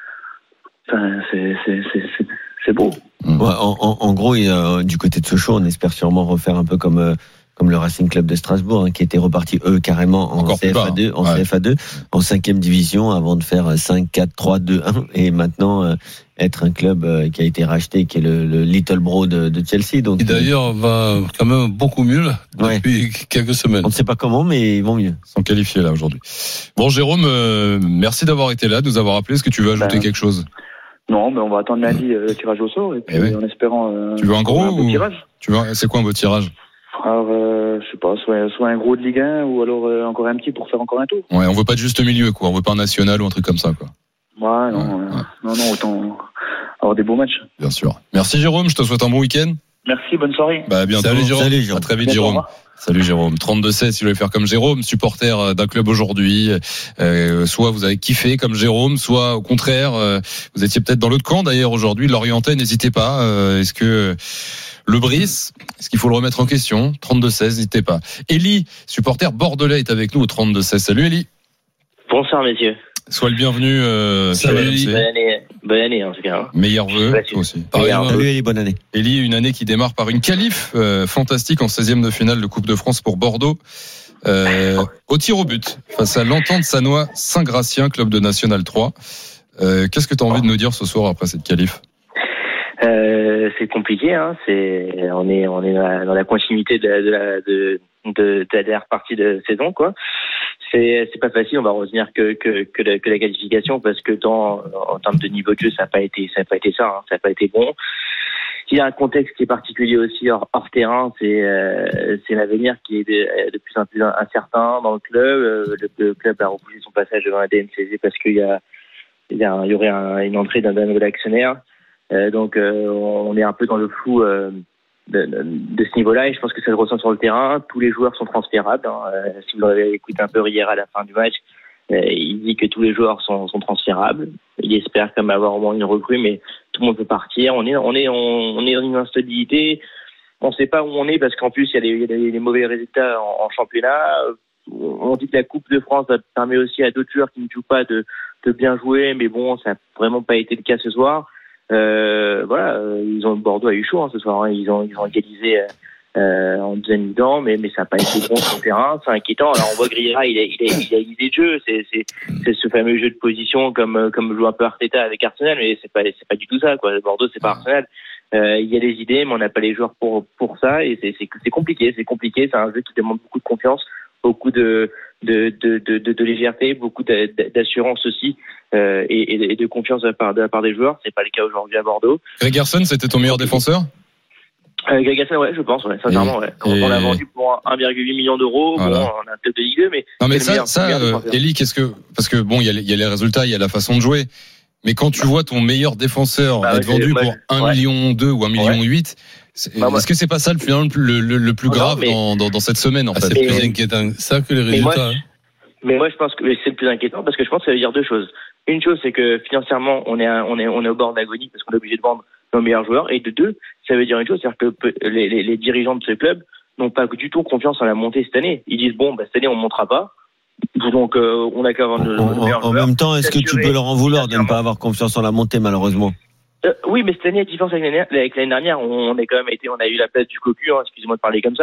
Speaker 13: enfin, c'est, c'est, c'est, c'est, c'est beau.
Speaker 9: Ouais, en, en, en gros, il, euh, du côté de Sochaux, on espère sûrement refaire un peu comme, euh, comme le Racing Club de Strasbourg, hein, qui était reparti, eux, carrément en C F A deux, en ouais. C F A deux, en cinquième division, avant de faire cinq, quatre, trois, deux, un, et maintenant, euh, être un club euh, qui a été racheté, qui est le, le Little Bro de, de Chelsea. Donc,
Speaker 10: et d'ailleurs, va quand même beaucoup mieux là, depuis ouais. quelques semaines.
Speaker 9: On ne sait pas comment, mais ils vont mieux.
Speaker 6: Ils sont qualifiés là aujourd'hui. Bon, Jérôme, euh, merci d'avoir été là, de nous avoir appelé. Est-ce que tu veux ajouter ben, quelque chose?
Speaker 13: Non, mais on va attendre lundi euh, le tirage au sort, et puis, ouais. en espérant. Euh,
Speaker 6: tu veux un gros
Speaker 13: un
Speaker 6: ou
Speaker 13: tirage.
Speaker 6: Tu veux, c'est quoi un beau tirage?
Speaker 13: Alors, euh, je sais pas, soit, soit un gros de Ligue un, ou alors euh, encore un petit pour faire encore un tour.
Speaker 6: Ouais, on veut pas de juste milieu, quoi. On veut pas un national ou un truc comme ça, quoi.
Speaker 13: Ouais, non, ouais, euh, ouais. non, non, autant avoir des beaux matchs.
Speaker 6: Bien sûr. Merci Jérôme, je te souhaite un bon week-end.
Speaker 13: Merci, bonne soirée.
Speaker 6: Bah, à bientôt.
Speaker 10: Salut Jérôme.
Speaker 6: Salut, Jérôme. À très vite,
Speaker 13: Bientôt,
Speaker 6: Jérôme. Salut Jérôme. trente-deux seize, si vous voulez faire comme Jérôme, supporter d'un club aujourd'hui. Euh, soit vous avez kiffé comme Jérôme, soit au contraire, euh, vous étiez peut-être dans l'autre camp d'ailleurs aujourd'hui. Lorientais, n'hésitez pas. Euh, est-ce que le Brice, est-ce qu'il faut le remettre en question? trente-deux seize, n'hésitez pas. Élie, supporter bordelais, est avec nous au trente-deux seize. Salut Élie.
Speaker 14: Bonsoir messieurs.
Speaker 6: Sois le bienvenu. Euh,
Speaker 14: Salut Élie. Bonne année, bonne année en tout cas.
Speaker 6: Meilleurs vœux, toi aussi.
Speaker 9: Salut Élie, bonne année.
Speaker 6: Élie, une année qui démarre par une qualif euh, fantastique en seizième de finale de Coupe de France pour Bordeaux. Euh, au tir au but, face à l'Entente Sannois Saint-Gratien, club de National trois. Euh, qu'est-ce que tu as envie de nous dire ce soir après cette qualif?
Speaker 14: Euh, c'est compliqué, hein. C'est, on est, on est dans la continuité de la, de la, de, de, de la dernière partie de saison, quoi. C'est, c'est pas facile. On va retenir que, que, que la, que la qualification, parce que dans, en termes de niveau de jeu, ça n'a pas été, ça n'a pas été ça, hein. Ça n'a pas été bon. Il y a un contexte qui est particulier aussi hors, hors terrain. C'est, euh, c'est l'avenir qui est de, de plus en plus incertain dans le club. Le, le club a repoussé son passage devant la D N C G parce qu'il y a, il y, a, il y aurait un, une entrée d'un, d'un nouvel actionnaire. Euh, donc euh, on est un peu dans le flou euh, de, de, de ce niveau-là, et je pense que ça se ressent sur le terrain. Tous les joueurs sont transférables, hein. Euh, si vous l'avez écouté un peu hier à la fin du match, euh, il dit que tous les joueurs sont, sont transférables. Il espère quand même avoir au moins une recrue, mais tout le monde peut partir. On est, on est, on, on est dans une instabilité. On ne sait pas où on est, parce qu'en plus il y a des, il y a des, des mauvais résultats en, en championnat. On dit que la Coupe de France permet aussi à d'autres joueurs qui ne jouent pas de, de bien jouer, mais bon, ça n'a vraiment pas été le cas ce soir. Euh, voilà, euh, ils ont Bordeaux a eu chaud hein, ce soir. Hein, ils ont ils ont égalisé euh, en deuxième mi-temps, mais mais ça n'a pas été bon sur le terrain. C'est inquiétant. Alors on voit Grillera, il a il a il a l'idée de jeu. C'est c'est c'est ce fameux jeu de position comme comme joue un peu Arteta avec Arsenal, mais c'est pas c'est pas du tout ça, quoi. Bordeaux, c'est pas Arsenal. Euh, il y a des idées, mais on n'a pas les joueurs pour pour ça, et c'est c'est c'est compliqué. C'est compliqué. C'est un jeu qui demande beaucoup de confiance, beaucoup de de de de, de, de légèreté, beaucoup d'assurance aussi. Euh, et, et de confiance de la part, de la part des joueurs. C'est pas le cas aujourd'hui à Bordeaux.
Speaker 6: Gregerson, c'était ton meilleur défenseur?
Speaker 14: euh, Gregerson, ouais, je pense, ouais, sincèrement, ouais. On, et... on l'a vendu pour un virgule huit million d'euros. Voilà. Bon, on a un club de Ligue deux, mais.
Speaker 6: Non, mais ça, meilleur, ça, euh, Elie, qu'est-ce que, parce que bon, il y a, y a les résultats, il y a la façon de jouer. Mais quand tu vois ton meilleur défenseur bah, être ouais, vendu moi, pour un ouais. million deux ou un million huit, c'est, bah, est-ce que c'est pas ça le, le, le, le plus grave non, mais... dans, dans, dans cette semaine, en ah, fait?
Speaker 10: C'est plus inquiétant. Ça que les résultats.
Speaker 14: Mais moi, je, mais moi, je pense que c'est le plus inquiétant, parce que je pense que ça veut dire deux choses. Une chose, c'est que financièrement, on est, à, on est, on est au bord d'agonie parce qu'on est obligé de vendre nos meilleurs joueurs. Et de deux, ça veut dire une chose, c'est-à-dire que les, les, les dirigeants de ce club n'ont pas du tout confiance en la montée cette année. Ils disent bon, bah, cette année on ne montera pas, donc euh, on a qu'à vendre nos meilleurs joueurs.
Speaker 9: En même temps, est-ce que tu peux leur en vouloir de ne pas avoir confiance en la montée, malheureusement?
Speaker 14: euh, Oui, mais cette année, à différence avec l'année, avec l'année dernière, on, on est quand même été, on a eu la place du cocu, hein, excusez-moi de parler comme ça.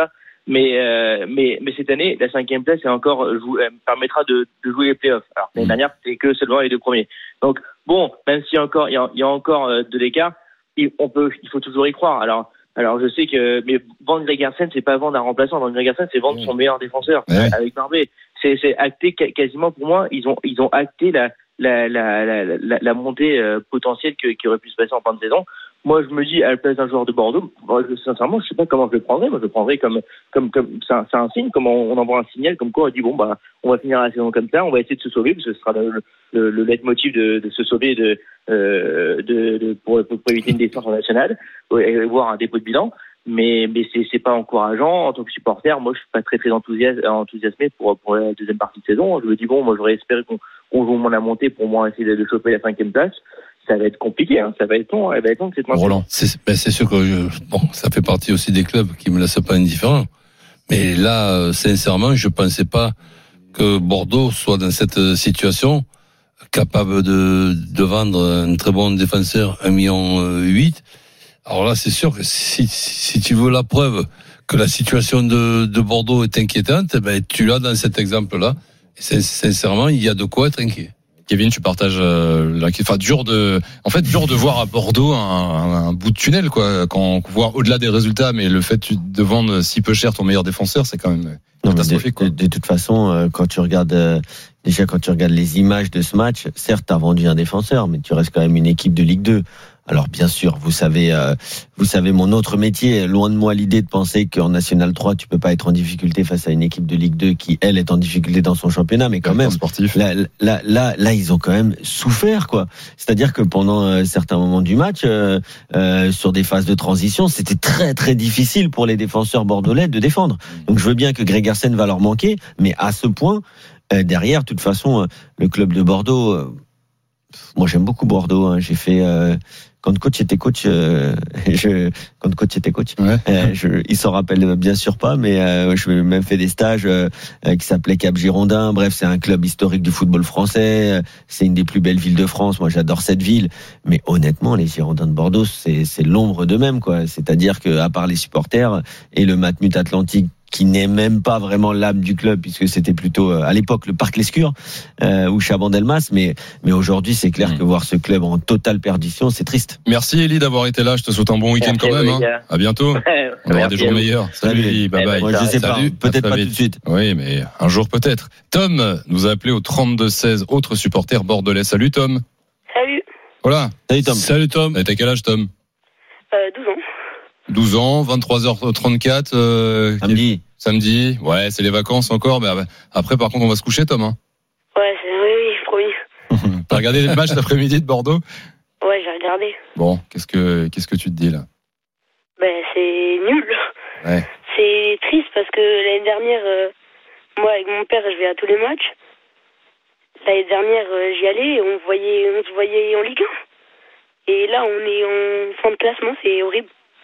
Speaker 14: Mais, euh, mais, mais cette année, la cinquième place est encore, jou- euh, permettra de, de jouer les playoffs. Alors, l'année dernière, c'était que seulement les deux premiers. Donc, bon, même s'il y a encore, il y a, il y a encore euh, de l'écart, il, on peut, il faut toujours y croire. Alors, alors je sais que, mais vendre Gregersen, c'est pas vendre un remplaçant. Vendre Gregersen, c'est vendre son meilleur défenseur ouais. avec Barbet. C'est, c'est acté quasiment pour moi. Ils ont, ils ont acté la, la, la, la, la, la montée euh, potentielle que, qui aurait pu se passer en fin de saison. Moi, je me dis, à la place d'un joueur de Bordeaux, moi, je, sincèrement, je sais pas comment je le prendrais. Moi, je le prendrais comme, comme, comme, c'est un, c'est un signe, comme on, on envoie un signal, comme quoi on dit, bon, bah, on va finir la saison comme ça, on va essayer de se sauver, parce que ce sera le, le, le leitmotiv de, de se sauver de, euh, de, de pour, pour éviter une descente en nationale, et voir un dépôt de bilan. Mais, mais c'est, c'est pas encourageant. En tant que supporter, moi, je suis pas très, très enthousiasmé, enthousiasmé pour, pour la deuxième partie de saison. Je me dis, bon, moi, j'aurais espéré qu'on, qu'on joue au moins la montée pour moi essayer de choper la cinquième place. Ça va être compliqué, hein. Ça va être long, ça va être long, cette
Speaker 10: Roland, c'est, ben c'est sûr que je, bon, ça fait partie aussi des clubs qui me laissent pas indifférent. Mais là, euh, sincèrement, je pensais pas que Bordeaux soit dans cette situation, capable de, de vendre un très bon défenseur, un million huit. Alors là, c'est sûr que si, si tu veux la preuve que la situation de, de Bordeaux est inquiétante, ben, tu l'as dans cet exemple-là. Et sincèrement, il y a de quoi être inquiet.
Speaker 6: Kevin, tu partages euh, la, enfin dur de, en fait dur de voir à Bordeaux un, un, un bout de tunnel quoi. Quand on voit au-delà des résultats, mais le fait de vendre si peu cher ton meilleur défenseur, c'est quand même
Speaker 9: non, catastrophique. De, de, de toute façon, euh, quand tu regardes euh, déjà quand tu regardes les images de ce match, certes t'as vendu un défenseur, mais tu restes quand même une équipe de Ligue deux. Alors bien sûr, vous savez, euh, vous savez mon autre métier. Loin de moi l'idée de penser qu'en National trois, tu peux pas être en difficulté face à une équipe de Ligue deux qui elle est en difficulté dans son championnat, mais quand même,
Speaker 6: sportif.
Speaker 9: Là, là, là, là, ils ont quand même souffert, quoi. C'est-à-dire que pendant euh, certains moments du match, euh, euh, sur des phases de transition, c'était très très difficile pour les défenseurs bordelais de défendre. Donc je veux bien que Gregersen va leur manquer, mais à ce point, euh, derrière, de toute façon, euh, le club de Bordeaux. Euh, moi, j'aime beaucoup Bordeaux. Hein. J'ai fait. Euh, Quand coach était coach, euh, je, quand coach était coach, ouais. euh, je, il s'en rappelle bien sûr pas, mais euh, je ai même fait des stages euh, qui s'appelaient Cap Girondin. Bref, c'est un club historique du football français. C'est une des plus belles villes de France. Moi, j'adore cette ville. Mais honnêtement, les Girondins de Bordeaux, c'est, c'est l'ombre d'eux-mêmes, quoi. C'est-à-dire que, à part les supporters et le Matmut Atlantique, qui n'est même pas vraiment l'âme du club, puisque c'était plutôt à l'époque le Parc Lescure euh, ou Chabandelmas, mais mais aujourd'hui c'est clair mmh. que voir ce club en totale perdition, c'est triste.
Speaker 6: Merci Elie d'avoir été là. Je te souhaite un bon week-end quand même. Hein. À bientôt. Ouais, on aura des jours meilleurs. Salut Elie, bye bye.
Speaker 9: Moi, je sais pas,
Speaker 6: Salut.
Speaker 9: peut-être pas tout de suite.
Speaker 6: Oui, mais un jour peut-être. Tom nous a appelé au trente-deux seize, autre supporter bordelais. Salut Tom.
Speaker 15: Salut.
Speaker 6: Voilà.
Speaker 9: Salut Tom.
Speaker 10: Salut Tom.
Speaker 6: T'as quel âge Tom?
Speaker 15: euh, douze ans.
Speaker 6: douze ans, vingt-trois heures trente-quatre. Euh,
Speaker 9: Samedi.
Speaker 6: Samedi. Ouais, c'est les vacances encore. Mais après, par contre, on va se coucher, Tom. Hein.
Speaker 15: Ouais, c'est oui, oui, promis.
Speaker 6: T'as regardé les matchs cet après-midi de Bordeaux?
Speaker 15: Ouais, j'ai regardé.
Speaker 6: Bon, qu'est-ce que qu'est-ce que tu te dis là?
Speaker 15: Ben, c'est nul.
Speaker 6: Ouais.
Speaker 15: C'est triste parce que l'année dernière, euh, moi avec mon père, je vais à tous les matchs. L'année dernière, euh, j'y allais et on voyait, on se voyait en Ligue un. Et là, on est en fin de classement, c'est horrible.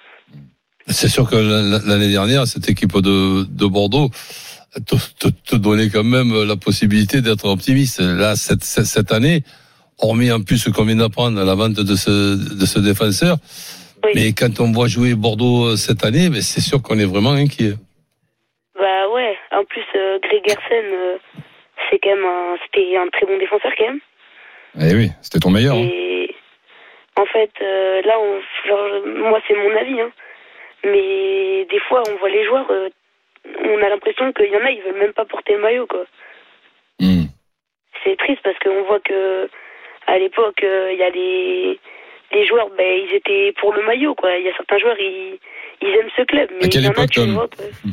Speaker 10: C'est sûr que l'année dernière, cette équipe de, de Bordeaux te, te, te donnait quand même la possibilité d'être optimiste. Là, cette, cette année, hormis en plus ce qu'on vient d'apprendre à la vente de ce, de ce défenseur, oui. Mais quand on voit jouer Bordeaux cette année, ben c'est sûr qu'on est vraiment inquiet.
Speaker 15: Bah ouais, en plus euh, Gregersen, euh, c'est quand même un, c'était un très bon défenseur quand même.
Speaker 6: Eh oui, c'était ton meilleur.
Speaker 15: Et hein. En fait, euh, là, on, genre, moi c'est mon avis, hein. Mais des fois, on voit les joueurs, euh, on a l'impression qu'il y en a, ils veulent même pas porter le maillot, quoi.
Speaker 6: Mm.
Speaker 15: C'est triste parce qu'on voit que à l'époque, il euh, y a les les joueurs, ben ils étaient pour le maillot, quoi. Il y a certains joueurs, ils ils aiment ce club, mais il y en a qui vois,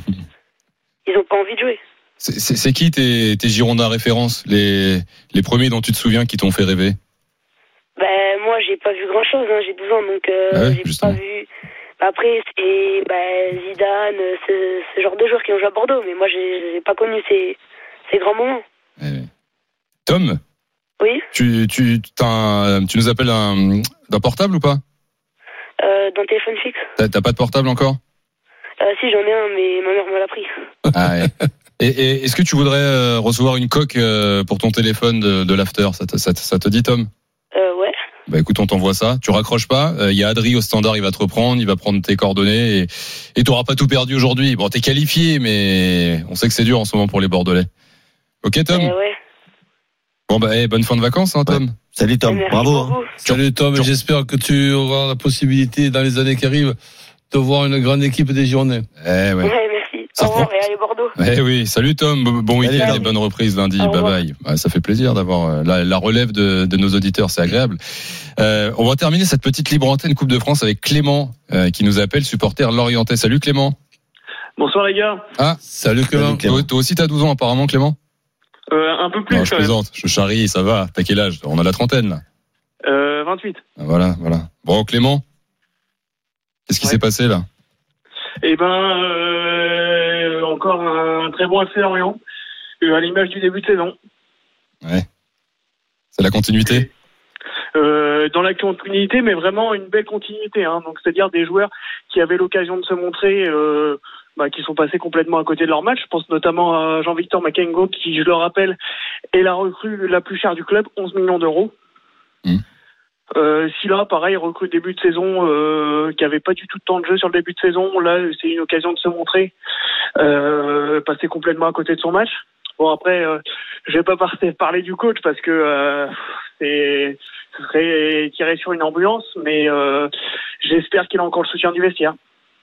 Speaker 15: ils ont pas envie de jouer.
Speaker 6: C'est, c'est, c'est qui tes tes Girondins références, les les premiers dont tu te souviens qui t'ont fait rêver?
Speaker 15: Ben moi, j'ai pas vu grand chose, hein. J'ai douze ans, donc euh, ouais, j'ai justement. pas vu. Après, c'est bah, Zidane, ce, ce genre de joueurs qui ont joué à Bordeaux, mais moi, j'ai, j'ai pas connu ces, ces grands moments.
Speaker 6: Eh, Tom?
Speaker 15: Oui?
Speaker 6: Tu, tu, un, tu nous appelles un, d'un portable ou pas?
Speaker 15: euh, D'un téléphone fixe.
Speaker 6: T'as, t'as pas de portable encore?
Speaker 15: euh, Si, j'en ai un, mais ma mère me l'a pris.
Speaker 6: Ah ouais. et, et est-ce que tu voudrais recevoir une coque pour ton téléphone de, de l'after? Ça te, ça, te, ça te dit, Tom?
Speaker 15: Euh, ouais.
Speaker 6: Bah écoute, on t'envoie ça. Tu raccroches pas. Il euh, y a Adri au standard, il va te reprendre, il va prendre tes coordonnées et et t'auras pas tout perdu aujourd'hui. Bon, t'es qualifié, mais on sait que c'est dur en ce moment pour les Bordelais. Ok, Tom.
Speaker 15: Eh ouais.
Speaker 6: Bon bah, hey, bonne fin de vacances, hein, Tom.
Speaker 9: Ouais. Salut Tom,
Speaker 15: Merci
Speaker 9: bravo. Hein.
Speaker 10: Salut Tom, et j'espère que tu auras la possibilité dans les années qui arrivent de voir une grande équipe des Girondins.
Speaker 6: Eh ouais.
Speaker 15: Ouais, merci. Au revoir et allez Bordeaux.
Speaker 6: Eh oui, salut Tom, bon week-end
Speaker 9: Salut.
Speaker 6: et bonne reprise lundi.
Speaker 15: Au
Speaker 6: Bye
Speaker 15: revoir.
Speaker 6: bye. Ouais, ça fait plaisir d'avoir la, la relève de, de nos auditeurs, c'est agréable. Euh, on va terminer cette petite libre antenne Coupe de France avec Clément euh, qui nous appelle, supporter Lorientais. Salut Clément.
Speaker 12: Bonsoir les gars.
Speaker 6: Ah,
Speaker 10: salut Clément.
Speaker 6: Salut, Clément. Toi, toi aussi t'as douze ans apparemment, Clément.
Speaker 12: Euh, un peu plus.
Speaker 6: Non, je
Speaker 12: quand même.
Speaker 6: plaisante, je charrie, ça va. T'as quel âge? On a la trentaine là.
Speaker 12: Euh, vingt-huit.
Speaker 6: Voilà, voilà. Bon Clément, qu'est-ce qui
Speaker 12: Ouais.
Speaker 6: s'est passé là?
Speaker 12: Eh ben, euh, encore un très bon F C Lorient, euh, à l'image du début de saison.
Speaker 6: Ouais. C'est la continuité.
Speaker 12: Euh, dans la continuité, mais vraiment une belle continuité. Hein. Donc, c'est-à-dire des joueurs qui avaient l'occasion de se montrer, euh, bah, qui sont passés complètement à côté de leur match. Je pense notamment à Jean-Victor Makengo, qui, je le rappelle, est la recrue la plus chère du club, onze millions d'euros.
Speaker 6: Mmh.
Speaker 12: Euh, Silla, pareil, recrue début de saison, euh, qui avait pas du tout de temps de jeu sur le début de saison. Là, c'est une occasion de se montrer, euh, passer complètement à côté de son match. Bon, après, euh, je vais pas par- parler du coach parce que euh, c'est, ce serait tiré sur une ambulance, mais euh, j'espère qu'il a encore le soutien du vestiaire.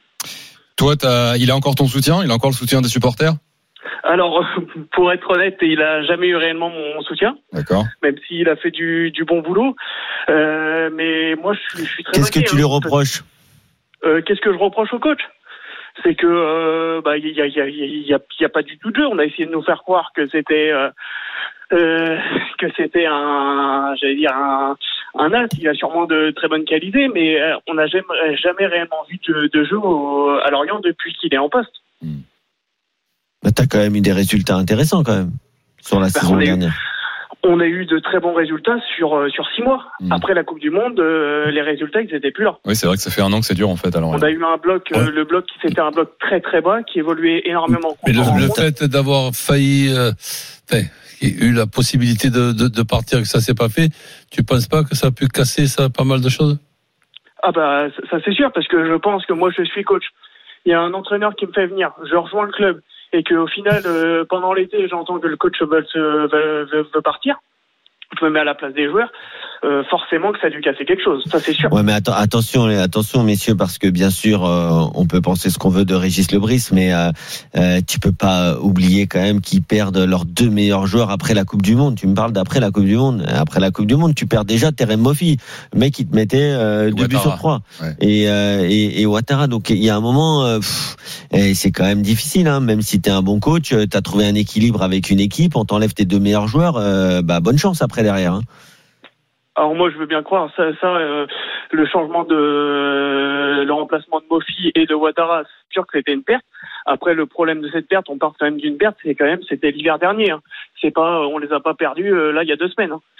Speaker 6: Toi, t'as, il a encore ton soutien? Il a encore le soutien des supporters?
Speaker 12: Alors, pour être honnête, il a jamais eu réellement mon soutien.
Speaker 6: D'accord.
Speaker 12: Même s'il a fait du, du bon boulot. Euh, mais moi, je suis, je suis très
Speaker 9: Qu'est-ce que
Speaker 12: inquiet,
Speaker 9: tu lui
Speaker 12: hein.
Speaker 9: reproches?
Speaker 12: Euh, qu'est-ce que je reproche au coach? C'est que euh, bah il y a, y, a, y, a, y a pas du tout de jeu. On a essayé de nous faire croire que c'était euh, euh, que c'était un, j'allais dire un, un as. Il a sûrement de très bonnes qualités, mais euh, on n'a jamais, jamais réellement vu de, de jeu au, à Lorient depuis qu'il est en poste.
Speaker 9: Bah, t'as quand même eu des résultats intéressants quand même sur la
Speaker 12: Bah,
Speaker 9: saison
Speaker 12: on a eu-
Speaker 9: dernière.
Speaker 12: On a eu de très bons résultats sur euh, sur six mois.
Speaker 6: Mmh.
Speaker 12: Après la Coupe du Monde, euh, les résultats ils étaient plus là.
Speaker 6: Oui, c'est vrai que ça fait un an que c'est dur en fait. Alors.
Speaker 12: On a eu un bloc, euh, le bloc qui c'était un bloc très très bas, qui évoluait énormément.
Speaker 10: Mais le,
Speaker 12: En
Speaker 10: le
Speaker 12: compte.
Speaker 10: fait d'avoir failli, euh, enfin, qu'il y ait eu la possibilité de, de, de partir et que ça s'est pas fait, tu penses pas que ça a pu casser ça pas mal de choses?
Speaker 12: Ah bah ça, ça, c'est sûr, parce que je pense que moi je suis coach. Il y a un entraîneur qui me fait venir, je rejoins le club, et qu'au final, euh, pendant l'été, j'entends que le coach veut, se, veut, veut, veut partir. Je me mets à la place des joueurs, euh, forcément que ça a dû casser quelque chose, ça c'est sûr.
Speaker 9: Ouais, mais atten- attention, les- attention, messieurs, parce que bien sûr, euh, on peut penser ce qu'on veut de Régis Lebris, mais euh, euh, tu peux pas oublier quand même qu'ils perdent leurs deux meilleurs joueurs après la Coupe du Monde. Tu me parles d'après la Coupe du Monde. Après la Coupe du Monde, tu perds déjà Terem Moffi, le mec qui te mettait euh, deux buts
Speaker 6: Ouattara.
Speaker 9: sur trois,
Speaker 6: Ouais.
Speaker 9: et, euh, et et Ouattara. Donc il y a un moment, euh, pff, et c'est quand même difficile, hein, même si t'es un bon coach, euh, t'as trouvé un équilibre avec une équipe, on t'enlève tes deux meilleurs joueurs, euh, bah bonne chance après derrière. Hein.
Speaker 12: Alors moi je veux bien croire, ça, ça euh, le changement de euh, le remplacement de Mofi et de Ouattara, c'est sûr que c'était une perte. Après le problème de cette perte, on part quand même d'une perte, c'est quand même c'était l'hiver dernier. Hein. C'est pas, on les a pas perdus euh, là il y a deux semaines. Hein.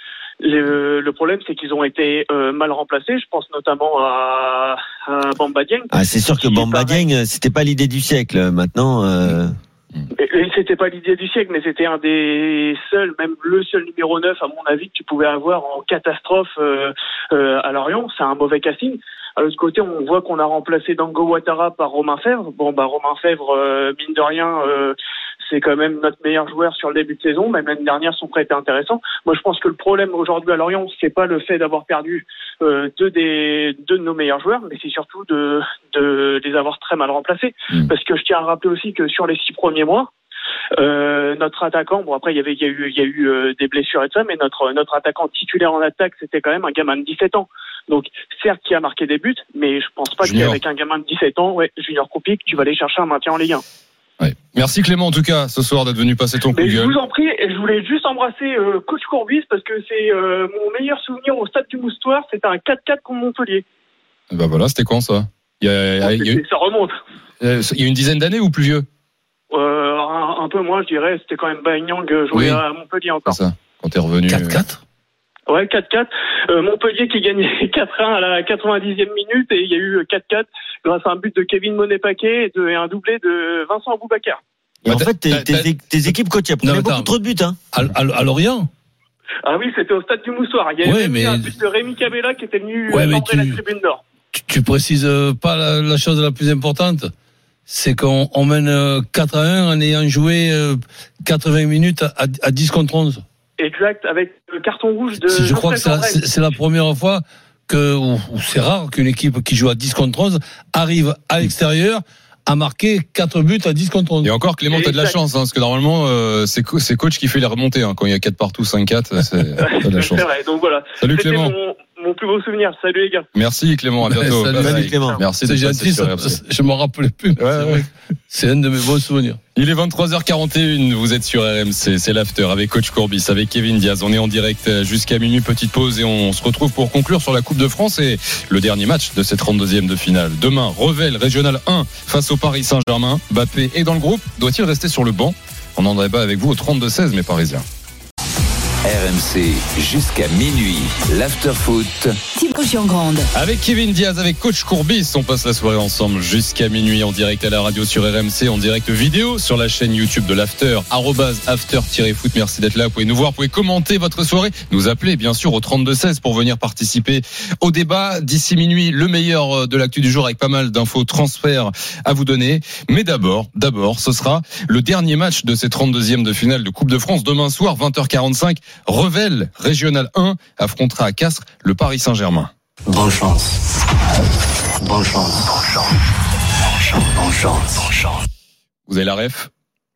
Speaker 12: Le, le problème c'est qu'ils ont été euh, mal remplacés. Je pense notamment à, à Bamba Dieng.
Speaker 9: Ah, c'est sûr que
Speaker 12: Qui,
Speaker 9: Bamba
Speaker 12: pareil,
Speaker 9: Dieng, c'était pas l'idée du siècle. Maintenant. Euh...
Speaker 12: Et, et c'était pas l'idée du siècle, mais c'était un des seuls, même le seul numéro neuf, à mon avis, que tu pouvais avoir en catastrophe euh, euh, à Lorient. C'est un mauvais casting. À l'autre côté, on voit qu'on a remplacé Dango Ouattara par Romain Fèvre. Bon, bah Romain Fèvre, euh, mine de rien, euh, c'est quand même notre meilleur joueur sur le début de saison. Même l'année dernière, son prêt était intéressant. Moi, je pense que le problème aujourd'hui à Lorient, c'est pas le fait d'avoir perdu euh, deux des deux de nos meilleurs joueurs, mais c'est surtout de de les avoir très mal remplacés.
Speaker 6: Mmh.
Speaker 12: Parce que je tiens à rappeler aussi que sur les six premiers mois, euh, notre attaquant, bon après il y avait il y a eu il y a eu euh, des blessures et tout ça, mais notre notre attaquant titulaire en attaque, c'était quand même un gamin de dix-sept ans. Donc certes qui a marqué des buts, mais je pense pas
Speaker 6: Junior.
Speaker 12: qu'avec un gamin de dix-sept ans, ouais, Junior Krupic, tu vas aller chercher un maintien en Ligue un.
Speaker 6: Ouais. Merci Clément en tout cas ce soir d'être venu passer ton coup
Speaker 12: Mais
Speaker 6: de
Speaker 12: je
Speaker 6: gueule.
Speaker 12: vous en prie, et je voulais juste embrasser euh, coach Courbis parce que c'est euh, mon meilleur souvenir au stade du Moustoir, c'était un quatre quatre contre Montpellier.
Speaker 6: Et bah voilà, c'était quand ça? Il y a, il y a- il y a-
Speaker 12: Ça remonte.
Speaker 6: il y a une dizaine d'années ou plus vieux?
Speaker 12: Euh, un, un peu moins, je dirais, c'était quand même Bagnang joué
Speaker 6: Oui.
Speaker 12: à Montpellier encore.
Speaker 6: C'est ça. Quand t'es revenu.
Speaker 10: quatre quatre
Speaker 12: Ouais, quatre quatre. Euh, Montpellier qui gagnait quatre un à la quatre-vingt-dixième minute et il y a eu quatre quatre grâce à un but de Kevin Monet-Paquet et, de- et un doublé de Vincent Aboubacar.
Speaker 9: Et en
Speaker 10: Bah,
Speaker 9: fait, tes,
Speaker 10: t'as-
Speaker 9: tes,
Speaker 10: t'as-
Speaker 9: tes équipes coach, elles
Speaker 10: Non,
Speaker 9: prenaient
Speaker 10: mais
Speaker 9: beaucoup
Speaker 10: attends.
Speaker 9: trop de buts. Hein.
Speaker 10: À, à, à Lorient?
Speaker 11: Ah oui, c'était au stade du Moussoir. Il y avait
Speaker 10: Ouais,
Speaker 11: même
Speaker 10: mais-
Speaker 11: un but de Rémi Cabella qui était venu
Speaker 10: Ouais, mais
Speaker 11: tenter
Speaker 10: tu-
Speaker 11: la tribune nord.
Speaker 10: Tu, tu précises pas la, la chose la plus importante, c'est qu'on on mène euh, quatre à un en ayant joué euh, quatre-vingts minutes à, à dix contre onze.
Speaker 11: Exact, avec le carton rouge de.
Speaker 10: Je crois que c'est la,
Speaker 11: Jean-Pierre
Speaker 10: c'est, c'est la première fois que, ou, ou c'est rare qu'une équipe qui joue à dix contre onze arrive à l'extérieur à marquer quatre buts à dix contre onze.
Speaker 6: Et encore, Clément, t'as de la chance, hein, parce que normalement, euh, c'est, co- c'est coach qui fait les remontées, hein, quand il y a quatre partout, cinq quatre, c'est, t'as de la chance.
Speaker 11: C'est vrai, donc voilà.
Speaker 6: Salut,
Speaker 11: C'était
Speaker 6: Clément.
Speaker 11: Mon, mon plus beau souvenir. Salut les gars.
Speaker 6: Merci Clément, à bientôt.
Speaker 10: Salut,
Speaker 6: Bye
Speaker 10: salut,
Speaker 6: bye.
Speaker 10: Clément.
Speaker 6: Merci
Speaker 10: C'est
Speaker 6: de passer
Speaker 10: gentil,
Speaker 6: sur
Speaker 10: ça,
Speaker 6: R M C.
Speaker 10: je m'en rappelais plus. mais c'est vrai que c'est un de mes bons souvenirs.
Speaker 6: Il est vingt-trois heures quarante et une, vous êtes sur R M C, c'est l'after avec Coach Courbis, avec Kevin Diaz. On est en direct jusqu'à minuit, petite pause et on se retrouve pour conclure sur la Coupe de France et le dernier match de cette trente-deuxième de finale. Demain, Revel, Régional un face au Paris Saint-Germain. Mbappé est dans le groupe, doit-il rester sur le banc? On en débat avec vous au trente-deux seize, mes Parisiens.
Speaker 2: R M C jusqu'à minuit, l'after-foot.
Speaker 1: Thibaut Giangrande.
Speaker 6: Avec Kevin Diaz, avec Coach Courbis, on passe la soirée ensemble jusqu'à minuit en direct à la radio sur R M C, en direct vidéo sur la chaîne YouTube de l'After, arrobase after-foot. Merci d'être là, vous pouvez nous voir, vous pouvez commenter votre soirée, nous appeler bien sûr au trente-deux seize pour venir participer au débat. D'ici minuit, le meilleur de l'actu du jour avec pas mal d'infos transferts à vous donner. Mais d'abord, d'abord, ce sera le dernier match de cette trente-deuxième de finale de Coupe de France. Demain soir, vingt heures quarante-cinq, Revel, Régional un, affrontera à Castres le Paris Saint-Germain.
Speaker 5: Bonne chance. Bonne chance. Bonne chance. Bonne chance. Bonne chance.
Speaker 6: Vous avez la ref?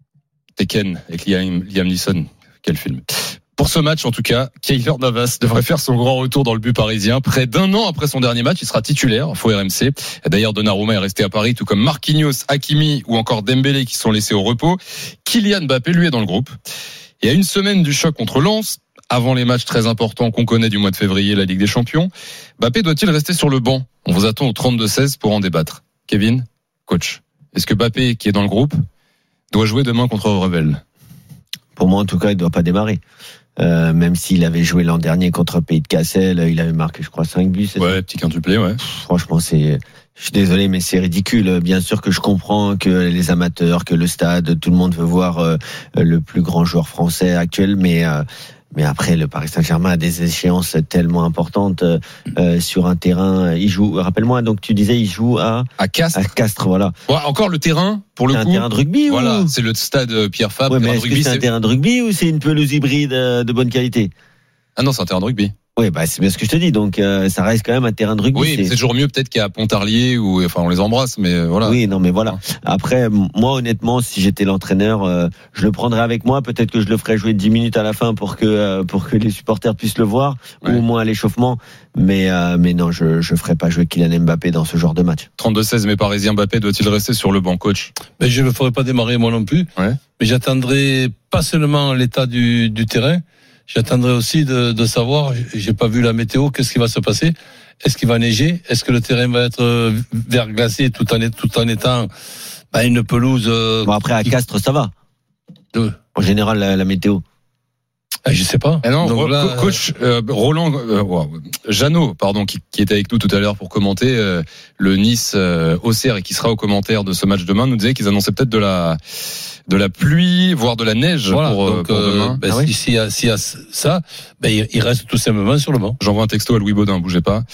Speaker 6: Tekken avec Liam, Liam Neeson. Quel film. Pour ce match, en tout cas, Keylor Navas devrait faire son grand retour dans le but parisien. Près d'un an après son dernier match, il sera titulaire, faux R M C. D'ailleurs, Donnarumma est resté à Paris, tout comme Marquinhos, Hakimi ou encore Dembélé qui sont laissés au repos. Kylian Mbappé, lui, est dans le groupe. Et à une semaine du choc contre Lens, avant les matchs très importants qu'on connaît du mois de février, la Ligue des Champions, Mbappé doit-il rester sur le banc? On vous attend au trente-deux seize pour en débattre. Kevin, coach, est-ce que Mbappé, qui est dans le groupe, doit jouer demain contre Revel?
Speaker 9: Pour moi, en tout cas, il ne doit pas démarrer. Euh, même s'il avait joué l'an dernier contre Pays de Cassel, il avait marqué, je crois, cinq buts.
Speaker 6: Ouais, petit quintuplé, ouais.
Speaker 9: Franchement, c'est, je suis désolé, mais c'est ridicule. Bien sûr que je comprends que les amateurs, que le stade, tout le monde veut voir euh, le plus grand joueur français actuel, mais euh, mais après, le Paris Saint-Germain a des échéances tellement importantes euh, sur un terrain. Il joue, rappelle-moi, donc tu disais, il joue à
Speaker 6: à Castres.
Speaker 9: À Castres, voilà.
Speaker 6: Ouais, encore le terrain, pour le
Speaker 9: c'est
Speaker 6: coup.
Speaker 9: un terrain de rugby,
Speaker 6: voilà,
Speaker 9: ou...
Speaker 6: c'est le stade Pierre Fabre.
Speaker 9: Ouais, mais
Speaker 6: terrain
Speaker 9: est-ce
Speaker 6: de
Speaker 9: que
Speaker 6: rugby,
Speaker 9: c'est un
Speaker 6: c'est...
Speaker 9: terrain de rugby ou c'est une pelouse hybride de bonne qualité?
Speaker 6: Ah non, c'est un terrain de rugby.
Speaker 9: Oui, bah c'est bien ce que je te dis. Donc euh, ça reste quand même un terrain de rugby.
Speaker 6: Oui, mais
Speaker 9: c'est...
Speaker 6: c'est toujours mieux peut-être qu'à Pontarlier ou enfin on les embrasse, mais voilà.
Speaker 9: Oui, non, mais voilà. Après, moi honnêtement, si j'étais l'entraîneur, euh, je le prendrais avec moi. Peut-être que je le ferais jouer dix minutes à la fin pour que euh, pour que les supporters puissent le voir, ouais. Ou au moins à l'échauffement. Mais euh, mais non, je je ferais pas jouer Kylian Mbappé dans ce genre de match.
Speaker 6: trente-deux seize, mes Parisiens, Mbappé doit-il rester sur le banc, coach?
Speaker 10: Ben je ne le ferai pas démarrer moi non plus.
Speaker 6: Ouais.
Speaker 10: Mais j'attendrai pas seulement l'état du du terrain. J'attendrai aussi de, de savoir, j'ai pas vu la météo, qu'est-ce qui va se passer? Est-ce qu'il va neiger? Est-ce que le terrain va être verglacé tout en, tout en étant bah, une pelouse?
Speaker 9: Bon, après, à Castres, ça va.
Speaker 10: De...
Speaker 9: En général, la, la météo.
Speaker 10: Ah, je sais pas.
Speaker 6: Ah non,
Speaker 10: donc là,
Speaker 6: coach euh, Roland euh, wow, Jeannot, pardon, qui, qui était avec nous tout à l'heure pour commenter euh, le Nice euh, Auxerre et qui sera au commentaire de ce match demain, nous disait qu'ils annonçaient peut-être de la de la pluie, voire de la neige
Speaker 10: voilà,
Speaker 6: pour,
Speaker 10: donc,
Speaker 6: pour demain.
Speaker 10: Euh, ben,
Speaker 6: ah oui
Speaker 10: si, s'il y a, s'il y a ça, ben, il, il reste tout simplement sur le banc.
Speaker 6: J'envoie un texto à Louis Baudin, bougez pas.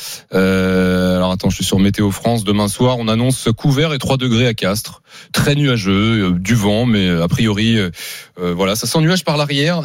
Speaker 6: Euh, alors attends, je suis sur Météo France. Demain soir, on annonce couvert et trois degrés à Castres. Très nuageux, euh, du vent, mais a priori, euh, euh, voilà, ça sent nuage par l'arrière.